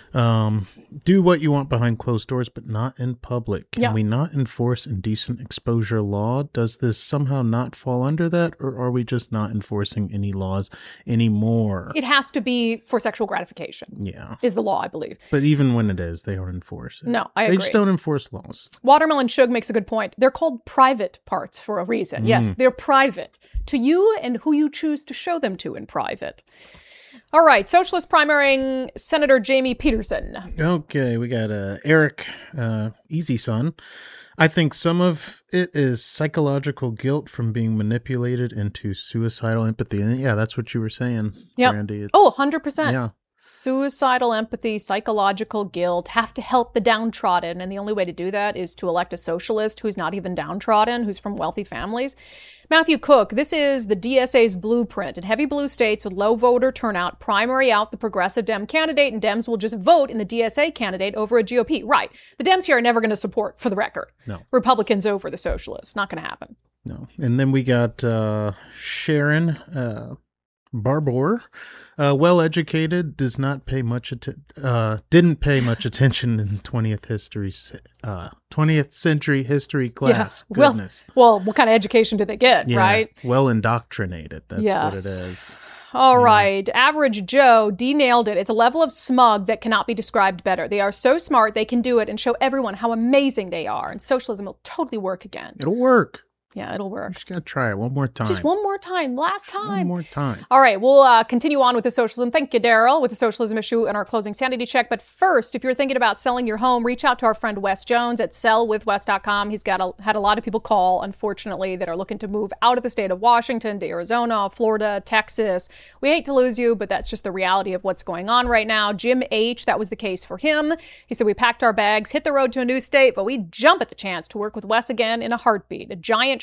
Um, do what you want behind closed doors, but not in public. Can Yeah. we not enforce indecent exposure law? Does this somehow not fall under that, or are we just not enforcing any laws anymore? It has to be for sexual gratification, yeah. is the law, I believe. But even when it is, they don't enforce it. No, I They agree. just don't enforce laws. Watermelon Shug makes a good point. They're called private parts for a reason. Yes, they're private to you and who you choose to show them to in private. All right, socialist primarying Senator Jamie Peterson. Okay, we got uh, Eric, uh, Easy Son. I think some of it is psychological guilt from being manipulated into suicidal empathy. And yeah, that's what you were saying, Yep. Randy. It's, Oh, one hundred percent. yeah. Suicidal empathy, psychological guilt, have to help the downtrodden. And the only way to do that is to elect a socialist who's not even downtrodden, who's from wealthy families. Matthew Cook, this is the D S A's blueprint. In heavy blue states with low voter turnout, primary out the progressive Dem candidate, and Dems will just vote in the D S A candidate over a G O P. Right. The Dems here are never going to support, for the record, No. Republicans over the socialists. Not going to happen. No. And then we got uh, Sharon uh, Barbour. Uh, well-educated, does not pay much atten- uh, didn't pay much attention in twentieth history, uh, twentieth century history class. Well, Goodness. well, what kind of education did they get, Yeah, right? well indoctrinated. That's what Yes. it is. All right. Average Joe, D nailed it. It's a level of smug that cannot be described better. They are so smart, they can do it and show everyone how amazing they are. And socialism will totally work again. It'll work. Yeah, it'll work. Just gotta try it one more time. Just one more time. Last time. One more time. All right, we'll uh, continue on with the socialism. Thank you, Daryl, with the socialism issue and our closing sanity check. But first, if you're thinking about selling your home, reach out to our friend Wes Jones at sell with wes dot com. He's got a, had a lot of people call, unfortunately, that are looking to move out of the state of Washington to Arizona, Florida, Texas. We hate to lose you, but that's just the reality of what's going on right now. Jim H., that was the case for him. He said, we packed our bags, hit the road to a new state, but we jump at the chance to work with Wes again in a heartbeat. A giant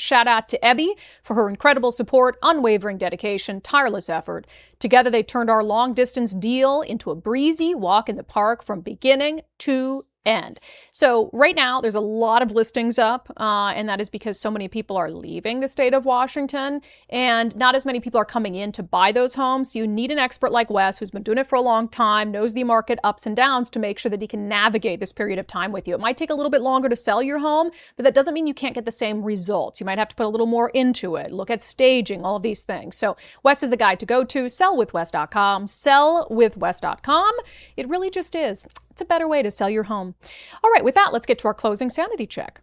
Shout out to Ebby for her incredible support, unwavering dedication, tireless effort. Together, they turned our long-distance deal into a breezy walk in the park from beginning to end. So right now, there's a lot of listings up, uh, and that is because so many people are leaving the state of Washington, and not as many people are coming in to buy those homes. You need an expert like Wes, who's been doing it for a long time, knows the market ups and downs, to make sure that he can navigate this period of time with you. It might take a little bit longer to sell your home, but that doesn't mean you can't get the same results. You might have to put a little more into it, look at staging, all of these things. So Wes is the guy to go to. sell with wes dot com. sell with wes dot com. It really just is. It's a better way to sell your home. All right, with that, let's get to our closing sanity check.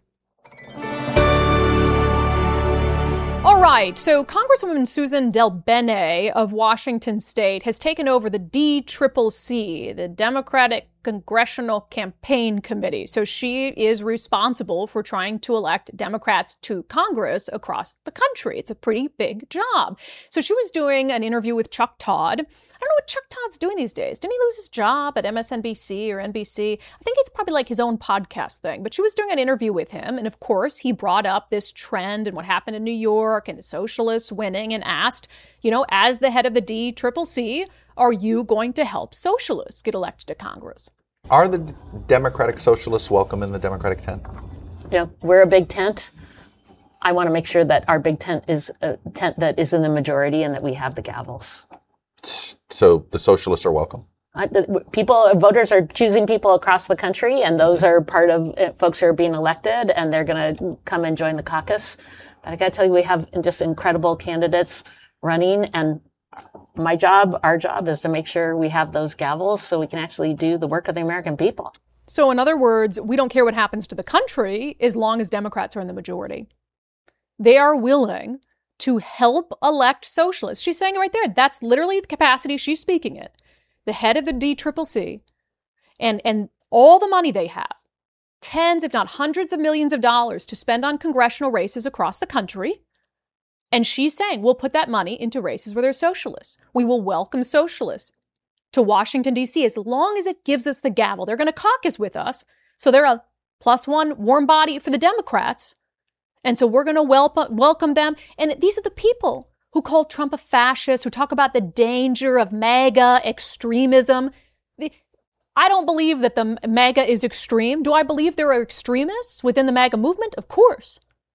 All right, so Congresswoman Susan DelBene of Washington State has taken over the D C C C, the Democratic Congressional Campaign Committee. So she is responsible for trying to elect Democrats to Congress across the country. It's a pretty big job. So she was doing an interview with Chuck Todd. I don't know what Chuck Todd's doing these days. Didn't he lose his job at M S N B C or N B C? I think it's probably like his own podcast thing. But she was doing an interview with him. And of course, he brought up this trend and what happened in New York and the socialists winning and asked, you know, as the head of the D C C C, are you going to help socialists get elected to Congress? Are the Democratic Socialists welcome in the Democratic tent? Yeah, we're a big tent. I want to make sure that our big tent is a tent that is in the majority and that we have the gavels. So the socialists are welcome? Uh, the, people, voters are choosing people across the country, and those are part of uh, folks who are being elected, and they're going to come and join the caucus. But I got to tell you, we have just incredible candidates running, and my job, our job, is to make sure we have those gavels so we can actually do the work of the American people. So in other words, we don't care what happens to the country as long as Democrats are in the majority. They are willing to help elect socialists. She's saying it right there. That's literally the capacity she's speaking it. The head of the D C C C and, and all the money they have, tens, if not hundreds of millions of dollars to spend on congressional races across the country. And she's saying, we'll put that money into races where there's socialists. We will welcome socialists to Washington, D C as long as it gives us the gavel. They're going to caucus with us. So they're a plus one warm body for the Democrats. And so we're going to welp- welcome them. And these are the people who call Trump a fascist, who talk about the danger of MAGA extremism. The, I don't believe that the MAGA is extreme. Do I believe there are extremists within the MAGA movement? Of course.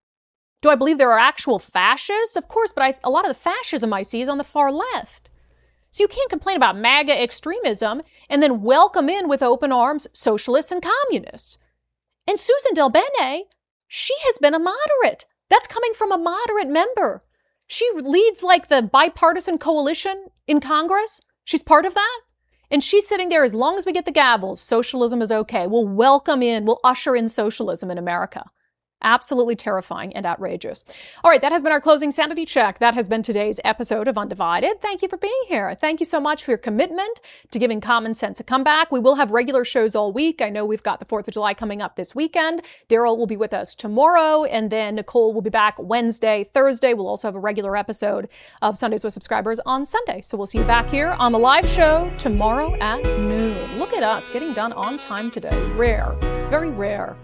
Do I believe there are actual fascists? Of course, but I, a lot of the fascism I see is on the far left. So you can't complain about MAGA extremism and then welcome in with open arms socialists and communists. And Susan DelBene, she has been a moderate. That's coming from a moderate member. She leads like the bipartisan coalition in Congress. She's part of that. And she's sitting there, as long as we get the gavels, socialism is okay. We'll welcome in, we'll usher in socialism in America. Absolutely terrifying and outrageous. All right, that has been our closing sanity check. That has been today's episode of Undivided. Thank you for being here. Thank you so much for your commitment to giving common sense a comeback. We will have regular shows all week. I know we've got the fourth of July coming up this weekend. Daryl will be with us tomorrow, and then Nicole will be back Wednesday, Thursday. We'll also have a regular episode of Sundays with Subscribers on Sunday. So we'll see you back here on the live show tomorrow at noon. Look at us getting done on time today. Rare, very rare.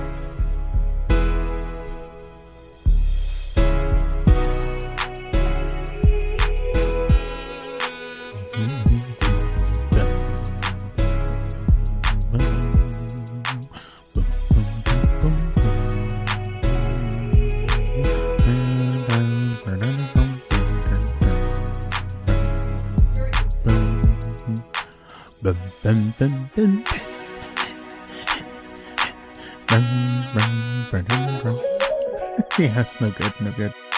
Bum, bum, bum, bum. Bum, bum, bum, bum, bum. Yeah, it's no good, no good.